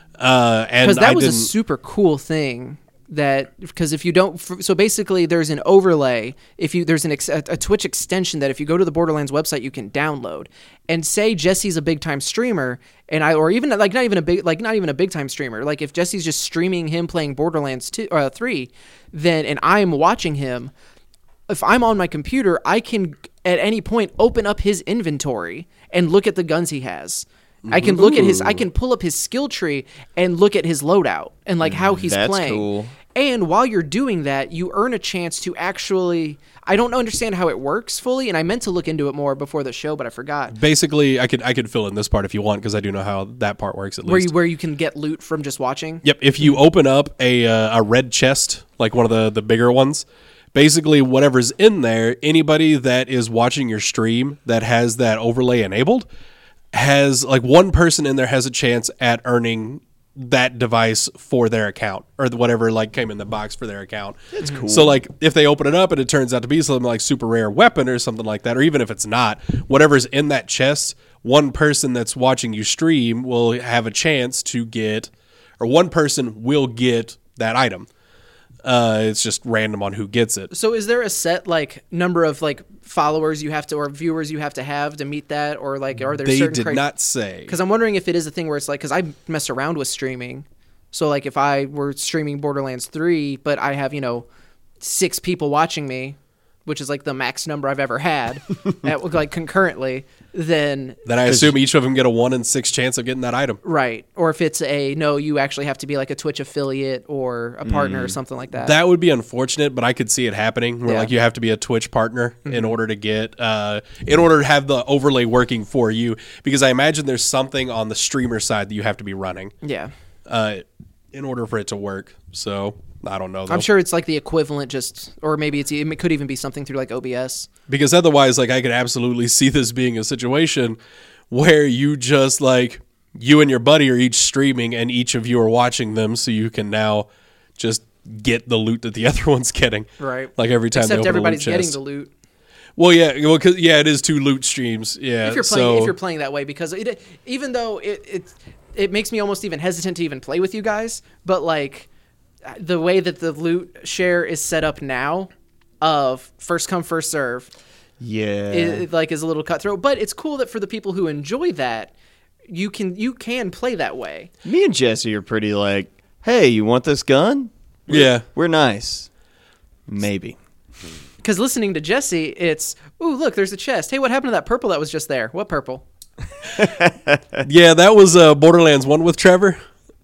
And Because that was a didn't- super cool thing. Because if you don't, so basically there's an overlay. There's a Twitch extension that if you go to the Borderlands website you can download. And say Jesse's a big time streamer, or even like not even a big time streamer. Like if Jesse's just streaming him playing Borderlands 3, then and I'm watching him. If I'm on my computer, I can at any point open up his inventory and look at the guns he has. I can look at I can pull up his skill tree and look at his loadout and like how he's That's playing. cool. And while you're doing that, you earn a chance to actually. I don't understand how it works fully, and I meant to look into it more before the show, but I forgot. Basically, I could fill in this part if you want, because I do know how that part works at least. Where you can get loot from just watching. Yep. If you open up a red chest, like one of the bigger ones, basically whatever's in there, anybody that is watching your stream that has that overlay enabled has like one person in there has a chance at earning that device for their account or whatever like came in the box for their account. That's cool. So like if they open it up and it turns out to be something like super rare weapon or something like that, or even if it's not, whatever's in that chest, one person that's watching you stream will have a chance to get, or one person will get that item. It's just random on who gets it. So is there a set like number of like followers you have to or viewers you have to meet that, or like are there They certain did not say. Because I'm wondering if it is a thing where it's like, because I mess around with streaming, so like if I were streaming Borderlands 3 but I have 6 people watching me, which is like the max number I've ever had at, like concurrently, then I assume each of them get a 1 in 6 chance of getting that item. right. Or if it's you actually have to be like a Twitch affiliate or a partner or something like that. That would be unfortunate, but I could see it happening where Yeah. like you have to be a Twitch partner in order to get in order to have the overlay working for you, because I imagine there's something on the streamer side that you have to be running Yeah. in order for it to work. So I don't know though. I'm sure it's like the equivalent, or maybe it could even be something through like OBS. Because otherwise, like I could absolutely see this being a situation where you just like you and your buddy are each streaming and each of you are watching them, so you can now just get the loot that the other one's getting. Right. Like every time Except they open everybody's a loot getting chest. the loot. Well, yeah, it is 2 loot streams. Yeah, If you're playing that way, because even though it makes me almost even hesitant to even play with you guys, but like the way that the loot share is set up now, of first come first serve, Yeah. is a little cutthroat. But it's cool that for the people who enjoy that, you can play that way. Me and Jesse are pretty like, hey, you want this gun? Yeah. We're nice. Maybe. Because listening to Jesse, it's, ooh, look, there's a chest. Hey, what happened to that purple that was just there? What purple? Yeah, that was Borderlands 1 with Trevor.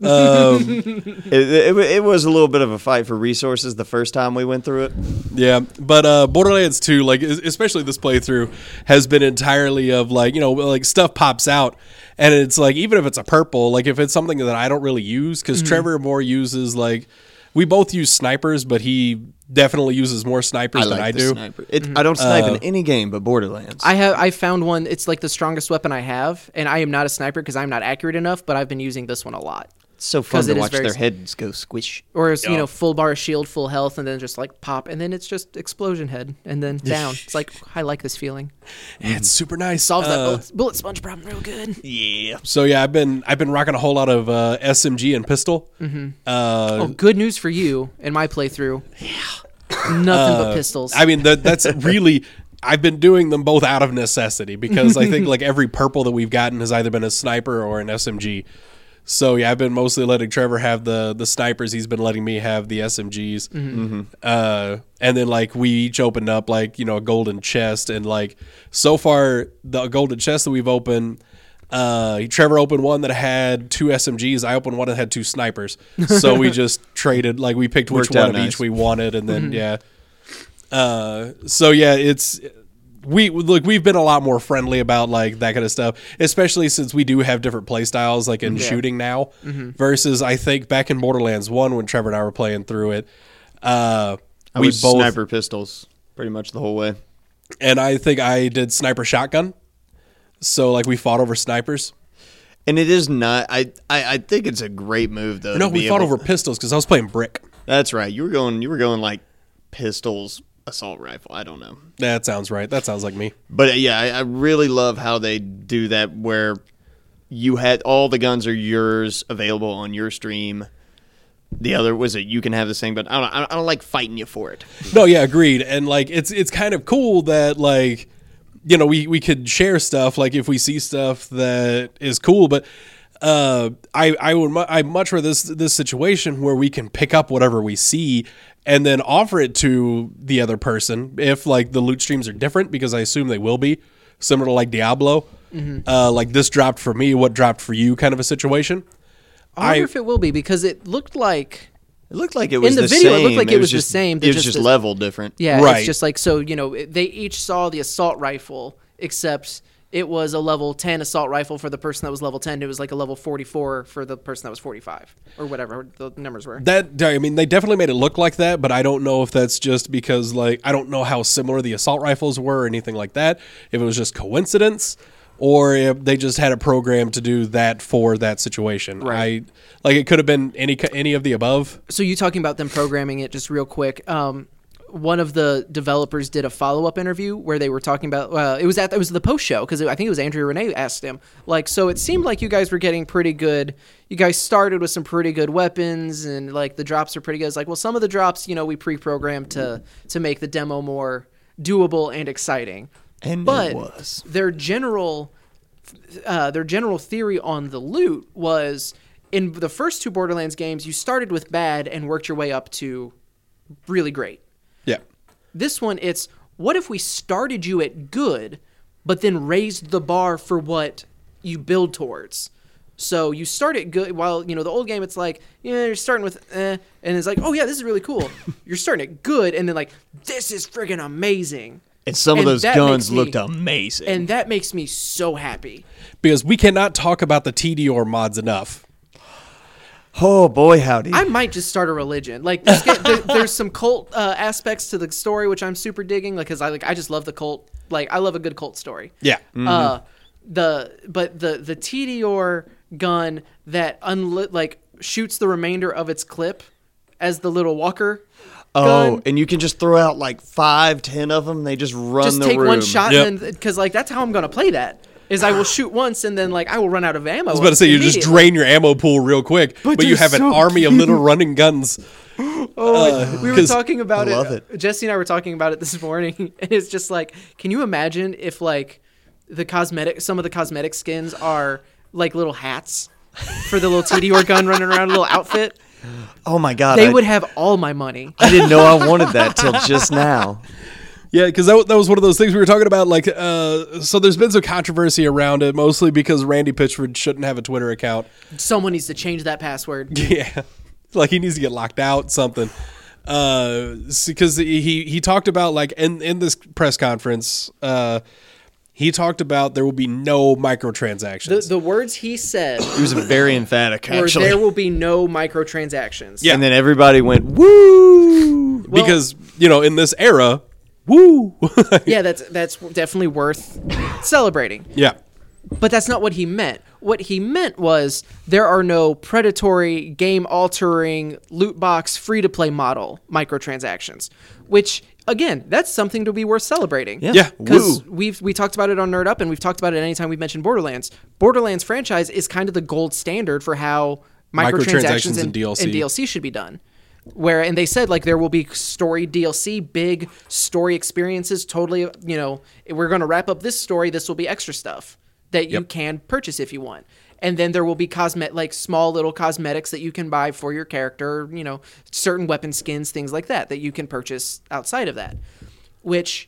It was a little bit of a fight for resources the first time we went through it. Yeah, but Borderlands 2, like especially this playthrough, has been entirely of like, like stuff pops out, and it's like even if it's a purple, like if it's something that I don't really use, because Trevor more uses like, we both use snipers, but he definitely uses more snipers than I the do. Sniper. I don't snipe in any game but Borderlands. I found one. It's like the strongest weapon I have, and I am not a sniper because I'm not accurate enough. But I've been using this one a lot. It's so fun 'cause to it is watch very their heads go squish. Or it's full bar of shield, full health, and then just like pop, and then it's just explosion head, and then down. It's like I like this feeling. Yeah, it's super nice. Solves that bullet sponge problem real good. Yeah. So yeah, I've been rocking a whole lot of SMG and pistol. Oh, good news for you in my playthrough. Yeah, nothing but pistols. I mean, that's really. I've been doing them both out of necessity, because I think like every purple that we've gotten has either been a sniper or an SMG. So yeah, I've been mostly letting Trevor have the snipers. He's been letting me have the SMGs. And then like we each opened up like, you know, a golden chest, and like so far the golden chest that we've opened, Trevor opened one that had 2 SMGs. I opened one that had 2 snipers. So we just traded, like we picked which one of each we wanted, and then so yeah, we've been a lot more friendly about like that kind of stuff, especially since we do have different play styles like in shooting now versus I think back in Borderlands 1 when Trevor and I were playing through it. We both sniper pistols pretty much the whole way. And I think I did sniper shotgun. So like we fought over snipers. And it is not I think it's a great move though. No, we fought over pistols because I was playing brick. That's right. You were going like pistols, assault rifle. I don't know. That sounds right. That sounds like me. But yeah, I really love how they do that where you had all the guns are yours available on your stream. The other was that you can have this thing, but I don't like fighting you for it. No, yeah, agreed. And like it's kind of cool that like, you know, we could share stuff like if we see stuff that is cool, but I much rather this situation where we can pick up whatever we see and then offer it to the other person if like the loot streams are different, because I assume they will be similar to like Diablo. Like this dropped for me, what dropped for you kind of a situation. I wonder if it will be, because it looked like it was in the video. It looked like it was the same. It was just level different. Yeah, right. It's just like, so you know, they each saw the assault rifle, except it was a level 10 assault rifle for the person that was level 10. It was like a level 44 for the person that was 45 or whatever the numbers were. I mean, they definitely made it look like that, but I don't know if that's just because like I don't know how similar the assault rifles were or anything like that. If it was just coincidence, or if they just had a program to do that for that situation. Right. Like it could have been any of the above. So you talking about them programming it, just real quick. One of the developers did a follow-up interview where they were talking about it was the post show, because I think it was Andrea Renee asked him, like, so it seemed like you guys were getting pretty good. You guys started with some pretty good weapons, and like the drops are pretty good. It's like, well, some of the drops, you know, we pre-programmed to make the demo more doable and exciting. But it was. their general theory on the loot was, in the first 2 Borderlands games, you started with bad and worked your way up to really great. Yeah. This one, it's, what if we started you at good, but then raised the bar for what you build towards? So you start at good, while, you know, the old game, it's like, yeah, you're starting with and it's like, oh yeah, this is really cool. You're starting at good, and then like, this is friggin' amazing. And some of those guns looked amazing. And that makes me so happy. Because we cannot talk about the TDR mods enough. Oh boy, howdy! I might just start a religion. Like, there's some cult aspects to the story which I'm super digging. Like, cause I just love the cult. Like, I love a good cult story. Yeah. But the TDR gun that shoots the remainder of its clip as the little walker. Gun. And you can just throw out like 5-10 of them. They just run just the take room. one shot, and then, because like that's how I'm gonna play that. Is I will shoot once, and then like I will run out of ammo. I was about to say you just drain your ammo pool real quick, but you have an army of little running guns. We were talking about I love it. Jesse and I were talking about it this morning, and it's just like, can you imagine if like some of the cosmetic skins are like little hats for the little TDR gun running around, a little outfit? Oh my god! They would have all my money. I didn't know I wanted that till just now. Yeah, because that was one of those things we were talking about. Like, so there's been some controversy around it, mostly because Randy Pitchford shouldn't have a Twitter account. Someone needs to change that password. Yeah, like he needs to get locked out, something. Because he talked about like in this press conference, he talked about there will be no microtransactions. The words he said He was very emphatic, were, actually. there will be no microtransactions. Yeah. And then everybody went, woo! Because, you know, in this era, woo! Yeah, that's definitely worth celebrating. Yeah. But that's not what he meant. What he meant was there are no predatory, game-altering, loot box, free-to-play model microtransactions, which, again, that's something to be worth celebrating. Yeah. Because we talked about it on Nerd Up, and we've talked about it anytime we've mentioned Borderlands. Borderlands franchise is kind of the gold standard for how microtransactions and DLC should be done. And they said, like, there will be story DLC, big story experiences, totally, you know, we're going to wrap up this story, this will be extra stuff that you can purchase if you want. And then there will be like small little cosmetics that you can buy for your character, you know, certain weapon skins, things like that you can purchase outside of that. Which,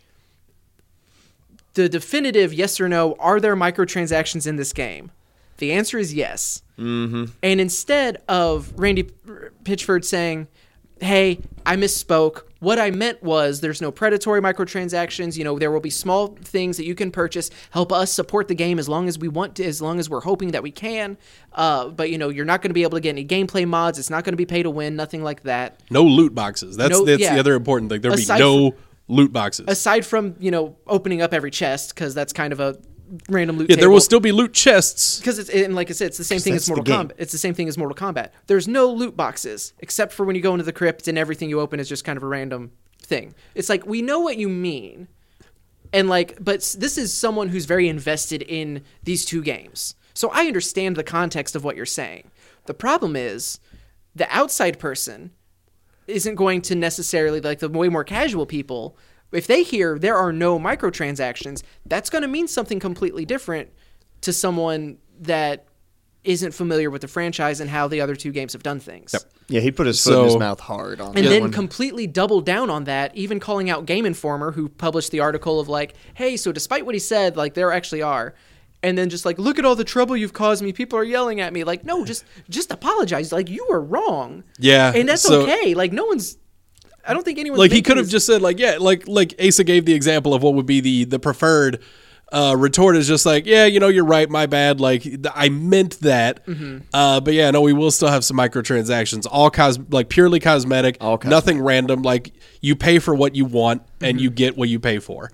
the definitive yes or no, are there microtransactions in this game? The answer is yes. Mm-hmm. And instead of Randy Pitchford saying, hey, I misspoke, what I meant was there's no predatory microtransactions. You know, there will be small things that you can purchase, help us support the game as long as we want to, as long as we're hoping that we can. But, you know, you're not going to be able to get any gameplay mods. It's not going to be pay to win, nothing like that. No loot boxes. That's the other important thing. There'll be no loot boxes. Aside from, you know, opening up every chest, because that's kind of a random loot table. There will still be loot chests. Because and like I said, it's the same thing as Mortal Kombat. It's the same thing as Mortal Kombat. There's no loot boxes except for when you go into the crypt and everything you open is just kind of a random thing. It's like, we know what you mean. And like, but this is someone who's very invested in these two games. So I understand the context of what you're saying. The problem is the outside person isn't going to necessarily, like the way more casual people, if they hear there are no microtransactions, that's going to mean something completely different to someone that isn't familiar with the franchise and how the other two games have done things. Yep. Yeah, he put his foot in his mouth hard on that. And then completely doubled down on that, even calling out Game Informer, who published the article of like, hey, so despite what he said, like there actually are. And then just like, look at all the trouble you've caused me. People are yelling at me. Like, no, just apologize. Like, you were wrong. Yeah. And that's okay. Like, no one's... I don't think anyone's... Like, he could have just said, like, yeah, like Asa gave the example of what would be the preferred retort is just like, yeah, you know, you're right, my bad. Like, I meant that. Mm-hmm. But yeah, no, we will still have some microtransactions. All purely cosmetic. Nothing random. Like, you pay for what you want and you get what you pay for.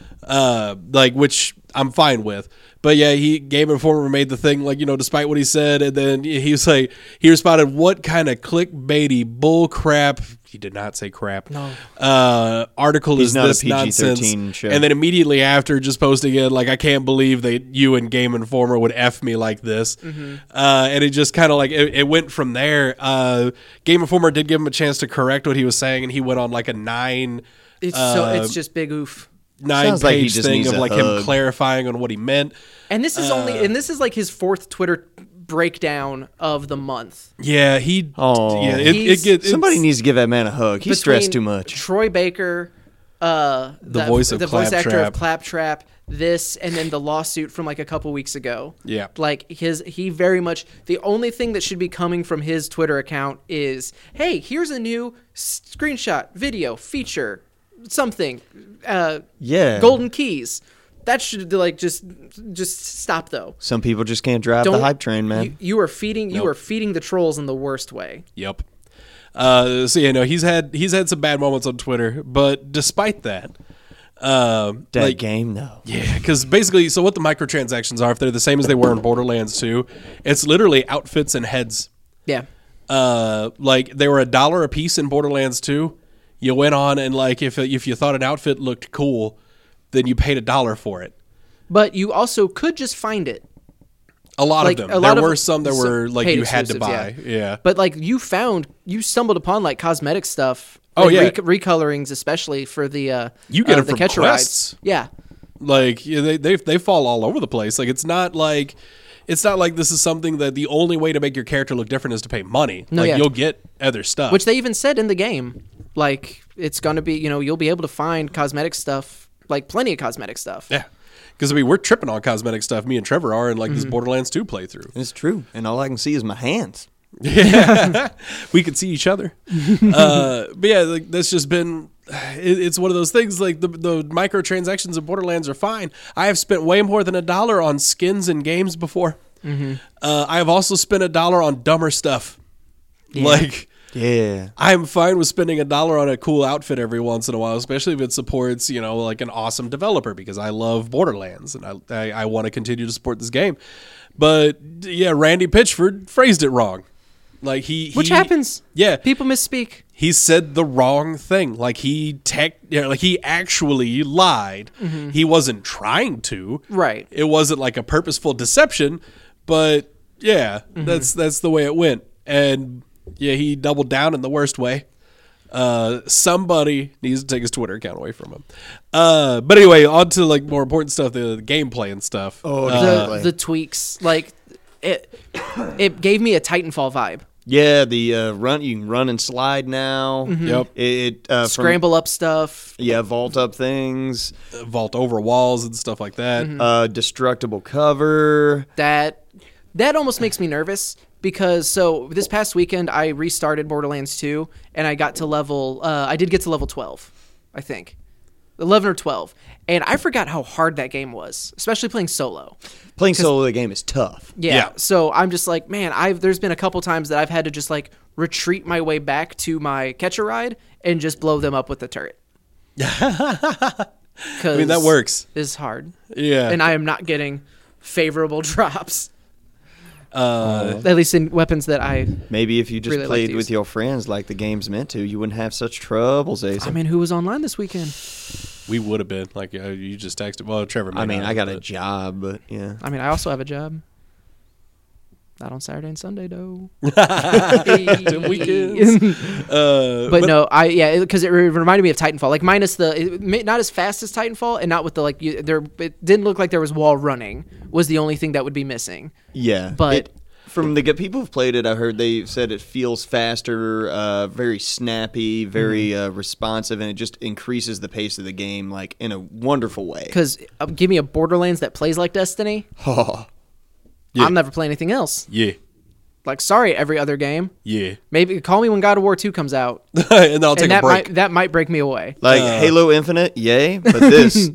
Which I'm fine with. But yeah, Game Informer made the thing, like, you know, despite what he said, and then he was like, he responded, what kind of clickbaity bull crap, he did not say crap, article is this nonsense? Show. And then immediately after, just posting it, like, I can't believe that you and Game Informer would F me like this. Mm-hmm. And it just kind of like, it went from there. Game Informer did give him a chance to correct what he was saying, and he went on like a 9... It's just big oof. 9-page thing of like him clarifying on what he meant. And this is this is like his fourth Twitter breakdown of the month. Yeah, somebody needs to give that man a hug. He's stressed too much. Troy Baker, the voice actor of Claptrap, this, and then the lawsuit from like a couple weeks ago. Yeah. Like he very much, the only thing that should be coming from his Twitter account is, hey, here's a new screenshot, video, feature, something, golden keys. That should like just stop though. Some people just can't drive the hype train, man. You are feeding the trolls in the worst way. Yep. So yeah, no, he's had some bad moments on Twitter, but despite that, game though. Yeah, because basically, so what the microtransactions are, if they're the same as they were in Borderlands 2, it's literally outfits and heads. Yeah. Like they were $1 a piece in Borderlands 2. You went on and like if you thought an outfit looked cool, then you paid $1 for it. But you also could just find it. A lot of them. There were some that were like you had to buy. Yeah. But like you stumbled upon like cosmetic stuff. Oh yeah. Recolorings, especially for the you get it from Catcher quests. Rides. Yeah. Like they fall all over the place. Like it's not like this is something that the only way to make your character look different is to pay money. No, you'll get other stuff. Which they even said in the game. Like, it's going to be, you know, you'll be able to find cosmetic stuff, like plenty of cosmetic stuff. Yeah. Because, I mean, we're tripping on cosmetic stuff. Me and Trevor are in, like, this Borderlands 2 playthrough. It's true. And all I can see is my hands. Yeah. We can see each other. But, yeah, like, that's just been... It's one of those things, like, the microtransactions in Borderlands are fine. I have spent way more than $1 on skins in games before. Mm-hmm. I have also spent $1 on dumber stuff. Yeah. Like... Yeah, I'm fine with spending $1 on a cool outfit every once in a while, especially if it supports, you know, like an awesome developer, because I love Borderlands and I want to continue to support this game. But yeah, Randy Pitchford phrased it wrong. Like which happens. Yeah, people misspeak. He said the wrong thing. Like he actually lied. Mm-hmm. He wasn't trying to. Right. It wasn't like a purposeful deception, but yeah, that's the way it went. And yeah, he doubled down in the worst way. Somebody needs to take his Twitter account away from him. But anyway, on to like more important stuff, the gameplay and stuff. Oh, the tweaks. Like, it gave me a Titanfall vibe. Yeah, the run, you can run and slide now. Yep. Scramble up stuff. Yeah, vault up things. Vault over walls and stuff like that. Destructible cover. That almost makes me nervous because so this past weekend I restarted Borderlands 2 and I got to level I did get to level 12, I think. 11 or 12. And I forgot how hard that game was, especially playing solo. Playing solo the game is tough. Yeah. So I'm just like, man, there's been a couple times that I've had to just like retreat my way back to my catcher ride and just blow them up with the turret. I mean, that works. It's hard. Yeah. And I am not getting favorable drops. At least in weapons that I Maybe if you just really like played to with use. your friends like the game's meant to, you wouldn't have such troubles, Ace. I mean, who was online this weekend? We would have been. Like, you just texted. Well, Trevor may I mean, not, I got a but- job, but yeah. I mean, I also have a job. Not on Saturday and Sunday, though. Them weekends. But no, because it reminded me of Titanfall. Like minus not as fast as Titanfall, and not with the like. It didn't look like there was wall running. Was the only thing that would be missing. Yeah. But- from the people who've played it, I heard they said it feels faster, very snappy, very responsive, and it just increases the pace of the game like in a wonderful way. Because give me a Borderlands that plays like Destiny, Oh, Yeah. I'll never play anything else. Yeah. Like, sorry, every other game. Yeah. Maybe call me when God of War 2 comes out, And then I'll take and a that break. might break me away. like Halo Infinite, yay, but this,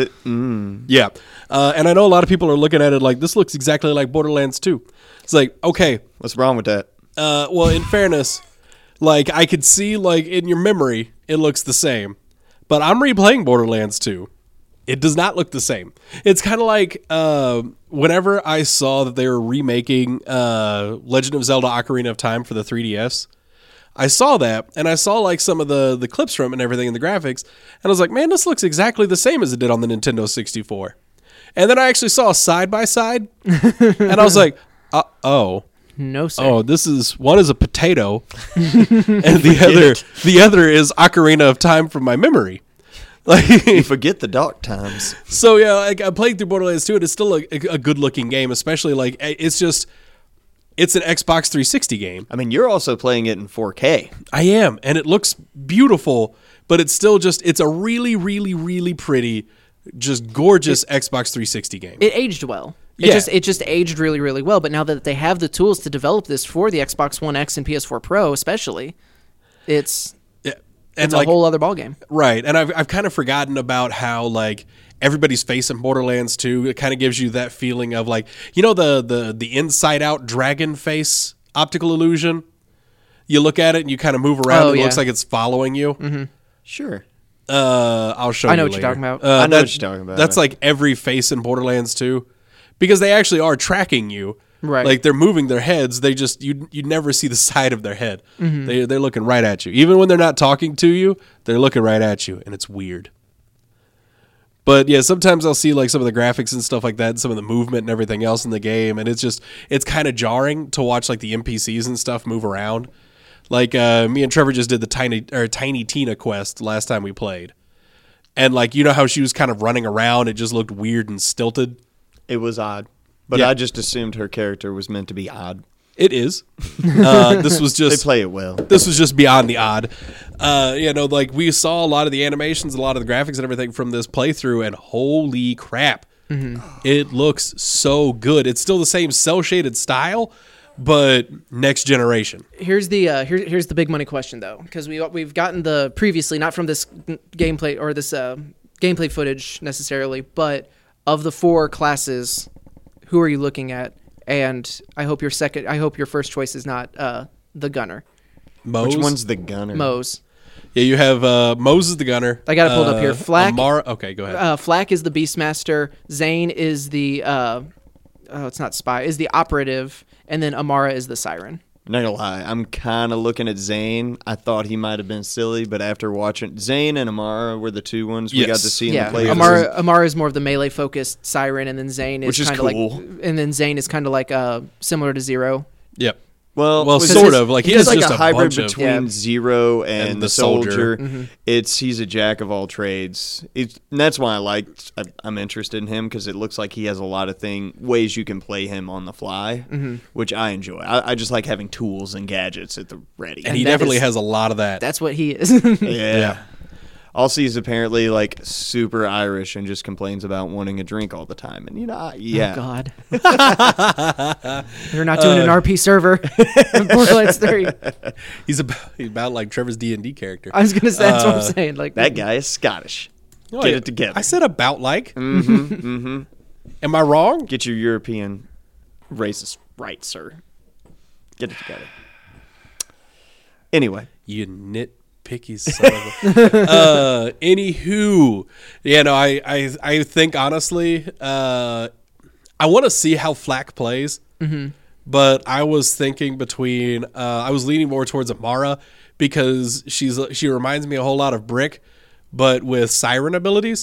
Yeah. And I know a lot of people are looking at it like, this looks exactly like Borderlands 2. It's like, okay. what's wrong with that? Well, in fairness, like, I could see, like, in your memory, it looks the same. But I'm replaying Borderlands 2. It does not look the same. It's kind of like whenever I saw that they were remaking Legend of Zelda Ocarina of Time for the 3DS, I saw that, and I saw like some of the clips from it and everything in the graphics, and I was like, man, this looks exactly the same as it did on the Nintendo 64. And then I actually saw a side-by-side, and I was like, oh. No, sir. Oh, one is a potato, and the other is Ocarina of Time from my memory. Like, You forget the dark times. so yeah, like, I played through Borderlands 2, and it's still a good looking game, especially like it's an Xbox 360 game. I mean, you're also playing it in 4K. I am, and it looks beautiful, but it's still it's a really, really, really pretty, just gorgeous Xbox 360 game. It aged well. Yeah. It just aged really, really well. But now that they have the tools to develop this for the Xbox One X and PS4 Pro, especially, it's and a like, whole other ballgame. right, and I've kind of forgotten about how like everybody's face in Borderlands 2. It kind of gives you that feeling of like, you know, the inside out dragon face optical illusion. You look at it and you kind of move around. Oh, and it yeah. looks like it's following you. Sure. I'll show you. I know what later. you're talking about. I know what you're talking about. That's like every face in Borderlands 2, because they actually are tracking you. Right. Like they're moving their heads. They just you never see the side of their head. Mm-hmm. They're looking right at you. Even when they're not talking to you, they're looking right at you, and it's weird. But yeah, sometimes I'll see like some of the graphics and stuff like that, and some of the movement and everything else in the game, and it's kind of jarring to watch like the NPCs and stuff move around. Like me and Trevor just did the Tiny Tina quest last time we played, and like, you know how she was kind of running around, it just looked weird and stilted. It was odd. But Yeah. I just assumed her character was meant to be odd. It is. This was They just play it well. this was just beyond the odd. Like we saw a lot of the animations, a lot of the graphics and everything from this playthrough, and holy crap, it looks so good. It's still the same cell shaded style, but next generation. Here's the here's the big money question though, because we've gotten the previously, not from this gameplay or this gameplay footage necessarily, but of the 4 classes, who are you looking at? And I hope your first choice is not the gunner, Mose. Which one's the gunner? Mose. Yeah, you have Mose is the gunner. I got it pulled up here. Flak. Amara. Okay, go ahead. Flak is the Beastmaster. Zane is the it's not spy, is the operative, and then Amara is the siren. Not gonna lie, I'm kind of looking at Zane. I thought he might have been silly, but after watching Zane and Amara were the 2 ones we got Yes. to see in Yeah, the players. Amara is more of the melee focused siren, and then Zane is Which is kind of cool. like, and then Zane is kind of like similar to Zero. Yep. Well, sort of. Like he has like just a a hybrid bunch of between Zero and the the Soldier. Soldier. He's a jack of all trades. And that's why I'm interested in him, because it looks like he has a lot of ways you can play him on the fly, which I enjoy. I just like having tools and gadgets at the ready. and he that definitely is- has a lot of that. That's what he is. Yeah. Also, he's apparently like super Irish and just complains about wanting a drink all the time. And yeah. Oh, God. They're not doing an RP server. Borderlands 3. He's about like Trevor's D&D character. I was going to say, that's what I'm saying. Like That guy is Scottish. Oh, Get yeah. it together. I said about like. Am I wrong? Get your European racist right, sir. Get it together. Anyway. You nitpicky son of a... Anywho. Yeah, no, I think, honestly, I want to see how Flack plays. But I was thinking between... I was leaning more towards Amara because she reminds me a whole lot of Brick, but with siren abilities.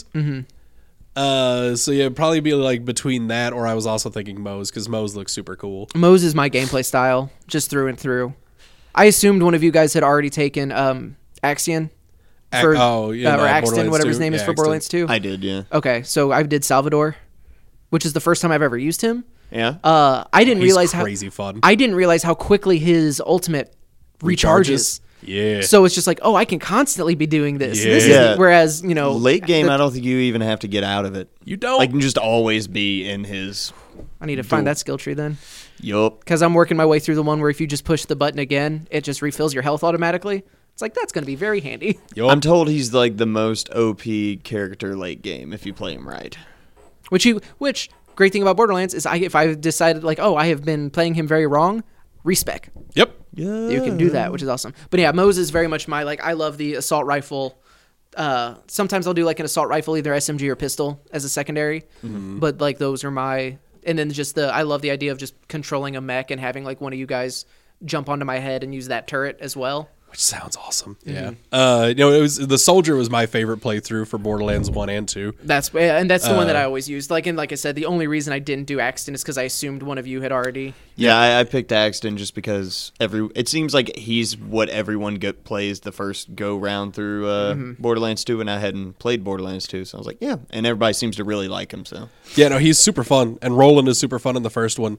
So yeah, it'd probably be like between that, or I was also thinking Mose, because Mose looks super cool. Mose is my gameplay style, just through and through. I assumed one of you guys had already taken Axion. Or Axton, Borderlands whatever his 2. name is Yeah, for Axton. Borderlands 2. I did, yeah. Okay, so I did Salvador, which is the first time I've ever used him. Yeah. I didn't He's realize crazy fun. I didn't realize how quickly his ultimate recharges. Yeah. So it's just like, oh, I can constantly be doing this. Yeah. This is, whereas, Late game, I don't think you even have to get out of it. You don't. Like, you can just always be in his... I need to find that skill tree then. Yup. Because I'm working my way through the one where if you just push the button again, it just refills your health automatically. It's like, that's going to be very handy. I'm told he's like the most OP character late game if you play him right. Which great thing about Borderlands is if I decided like, oh, I have been playing him very wrong, respec. Yep. Yeah. You can do that, which is awesome. But yeah, Mose is very much I love the assault rifle. Sometimes I'll do like an assault rifle, either SMG or pistol as a secondary. But like those are and then just I love the idea of just controlling a mech and having like one of you guys jump onto my head and use that turret as well. Which sounds awesome. Yeah. It was the Soldier was my favorite playthrough for Borderlands 1 and 2. That's the one that I always used. Like I said, the only reason I didn't do Axton is because I assumed one of you had already. Yeah, I picked Axton just because it seems like he's what everyone plays the first go round through Borderlands 2, and I hadn't played Borderlands 2, so I was like, yeah, and everybody seems to really like him. So Yeah, no, he's super fun, and Roland is super fun in the first one.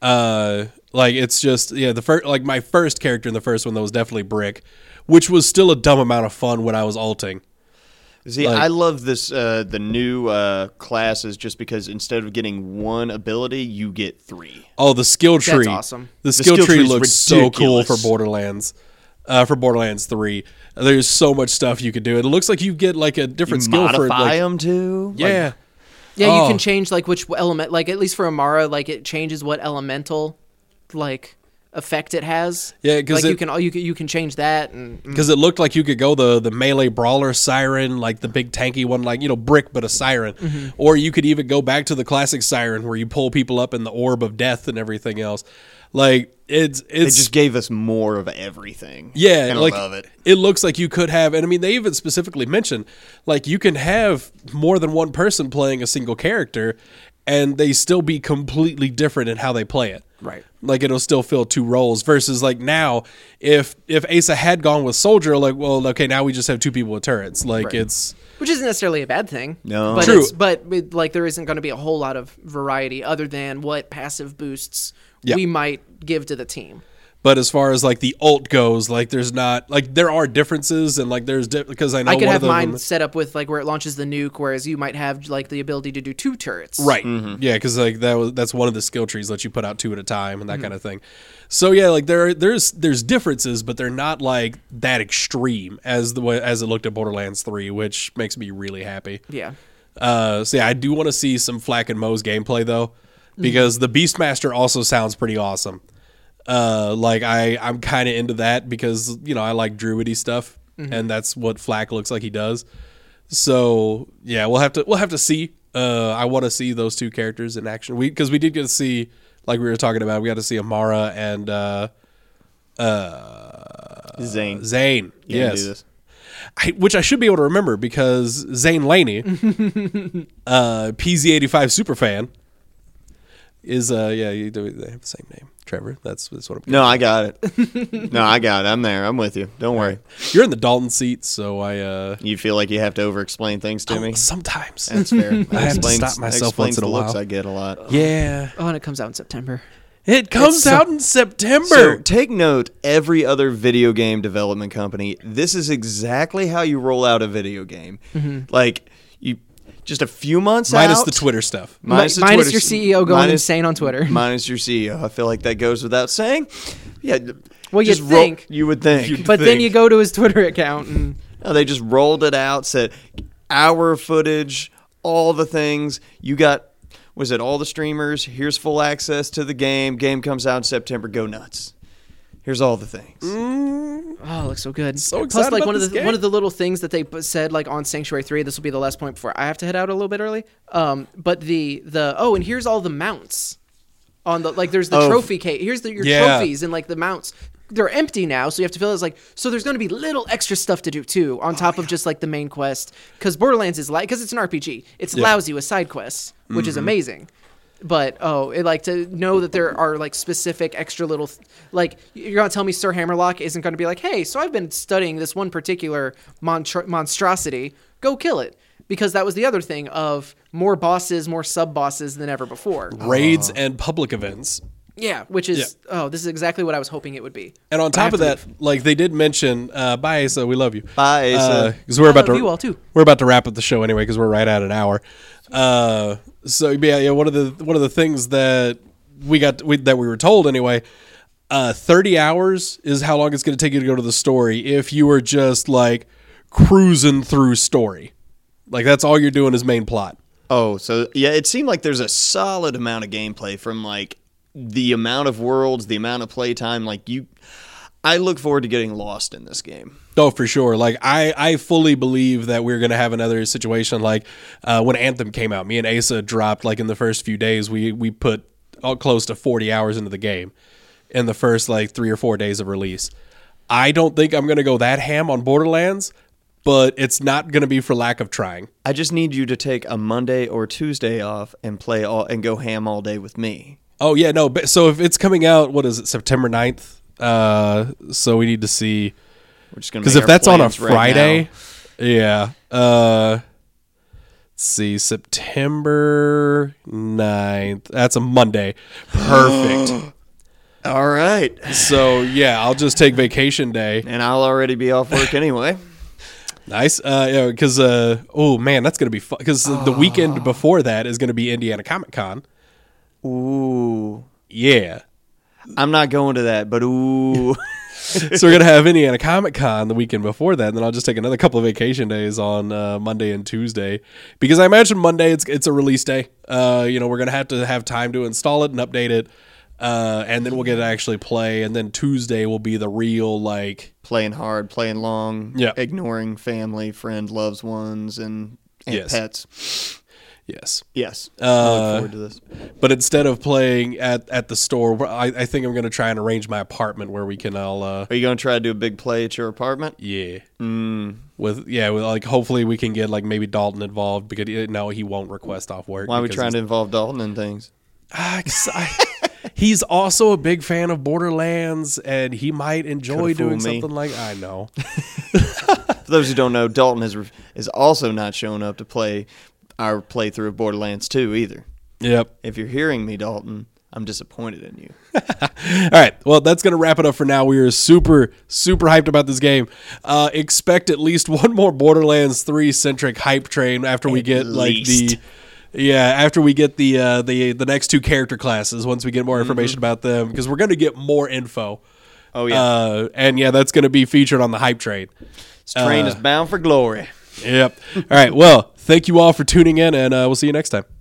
It's just the first my first character in the first one that was definitely Brick, which was still a dumb amount of fun when I was alting. see, I love this the new classes just because instead of getting one ability, you get 3. Oh, the skill tree! That's awesome. The skill tree tree's looks so cool ridiculous. for Borderlands 3. There's so much stuff you could do. It looks like you get like a different skill for Modify them too. Yeah. Yeah, you Oh. can change like which element, like at least for Amara, like it changes what elemental like effect it has. Yeah, 'cause like you can change that and Because it looked like you could go the melee brawler siren, like the big tanky one, like, Brick, but a siren. Or you could even go back to the classic siren where you pull people up in the orb of death and everything else. Like, it's It just gave us more of everything. yeah, and like I love it. it looks like you could have, and I mean, they even specifically mentioned, like, you can have more than one person playing a single character, and they still be completely different in how they play it. Right. Like, it'll still fill 2 roles versus like now, if Asa had gone with Soldier, like, well, okay, now we just have 2 people with turrets. Like, Right. it's which isn't necessarily a bad thing. No. but True. like there isn't going to be a whole lot of variety other than what passive boosts Yeah. we might give to the team. But as far as like the ult goes, like there's not like there are differences and like there's because I know I could one have of them, mine set up with like where it launches the nuke, whereas you might have like the ability to do 2 turrets. right? Yeah, because like that's one of the skill trees that you put out 2 at a time and that kind of thing. So yeah, like there's differences, but they're not like that extreme as it looked at Borderlands 3, which makes me really happy. Yeah. So yeah, I do want to see some Flack and Moe's gameplay though, because the Beastmaster also sounds pretty awesome. Like I'm kind of into that because I like druidy stuff, and that's what Flack looks like he does. So yeah, we'll have to see. I want to see those 2 characters in action. Because we did get to see, like we were talking about, we got to see Amara and Zane. Zane. You can Yes. do this. Which I should be able to remember because Zane Laney, PZ85 superfan, is they have the same name. Trevor. That's what I'm No, I got it. No, I got it. I'm there. I'm with you. Don't worry. You're in the Dalton seat, so I You feel like you have to over-explain things to me? sometimes. That's fair. I have to stop myself once in a the looks while. I get a lot. Yeah. Oh, and it comes out in September. It comes out in September. So take note, every other video game development company, this is exactly how you roll out a video game. Like, you just a few months Minus out. the Twitter stuff. Minus the Minus Twitter your CEO going insane on Twitter. Minus your CEO. I feel like that goes without saying. Yeah. Well, just you'd think. You would think. But then you go to his Twitter account and No, they just rolled it out, said hour footage, all the things. You got, was it all the streamers? Here's full access to the game. Game comes out in September. Go nuts. Here's all the things. oh, it looks so good. So Plus, excited like about one of this the game. one of the little things that they said like on Sanctuary 3. This will be the last point before I have to head out a little bit early. But the and here's all the mounts on the there's the trophy case. Here's your trophies and like the mounts. They're empty now, so you have to feel it's like so. There's going to be little extra stuff to do too, on top of just like the main quest. Because Borderlands is because it's an RPG. It's lousy with side quests, which is amazing. But to know that there are like specific extra little like you're gonna tell me Sir Hammerlock isn't gonna be like, hey, so I've been studying this one particular monstrosity. Go kill it. Because that was the other thing of more bosses, more sub bosses than ever before. Raids and public events. Yeah, which is this is exactly what I was hoping it would be. And on top of that, like they did mention, bye Asa, we love you. Bye, Asa. Because we're about love you all, too. We're about to wrap up the show anyway because we're right at an hour. So yeah, one of the things that we were told anyway, 30 hours is how long it's going to take you to go to the story if you were just like cruising through story. Like that's all you're doing is main plot. Oh, so yeah, it seemed like there's a solid amount of gameplay from like the amount of worlds, the amount of playtime. Like I look forward to getting lost in this game. Oh, for sure. Like I fully believe that we're gonna have another situation like when Anthem came out. Me and Asa dropped like in the first few days. We put close to 40 hours into the game in the first like 3 or 4 days of release. I don't think I'm gonna go that ham on Borderlands, but it's not gonna be for lack of trying. I just need you to take a Monday or Tuesday off and play and go ham all day with me. Oh yeah, no. So if it's coming out, what is it, September 9th? So we need to see. We're just gonna Because make if our that's on a plans right Friday, now. yeah. Let's see, September 9th. That's a Monday. Perfect. All right, So yeah, I'll just take vacation day. and I'll already be off work anyway. Nice. Yeah, because oh man, that's gonna be fun. Because the weekend before that is gonna be Indiana Comic Con. Ooh, Yeah. I'm not going to that, but ooh. So we're gonna have Indiana Comic Con the weekend before that, and then I'll just take another couple of vacation days on Monday and Tuesday, because I imagine Monday it's a release day. We're gonna have to have time to install it and update it, and then we'll get to actually play, and then Tuesday will be the real like Playing hard, playing long, Yeah. ignoring family, friend, loved ones, and Yes. pets. yes. Yes, I look forward to this. But instead of playing at the store, I think I'm gonna try and arrange my apartment where we can all Are you going to try to do a big play at your apartment? yeah. With like hopefully we can get like maybe Dalton involved because no, he won't request off work. Why are we because trying to involve Dalton in things? he's also a big fan of Borderlands, and he might enjoy Coulda doing fooled me. something like I know. For those who don't know, Dalton is also not showing up to play our playthrough of Borderlands 2 either. Yep. If you're hearing me, Dalton, I'm disappointed in you. All right. Well, that's going to wrap it up for now. We are super, super hyped about this game. Expect at least one more Borderlands 3 centric hype train after we get least. after we get the next two character classes. Once we get more information about them, because we're going to get more info. Oh, yeah. And yeah, that's going to be featured on the hype train. This train is bound for glory. Yep. All right. Well, thank you all for tuning in, and we'll see you next time.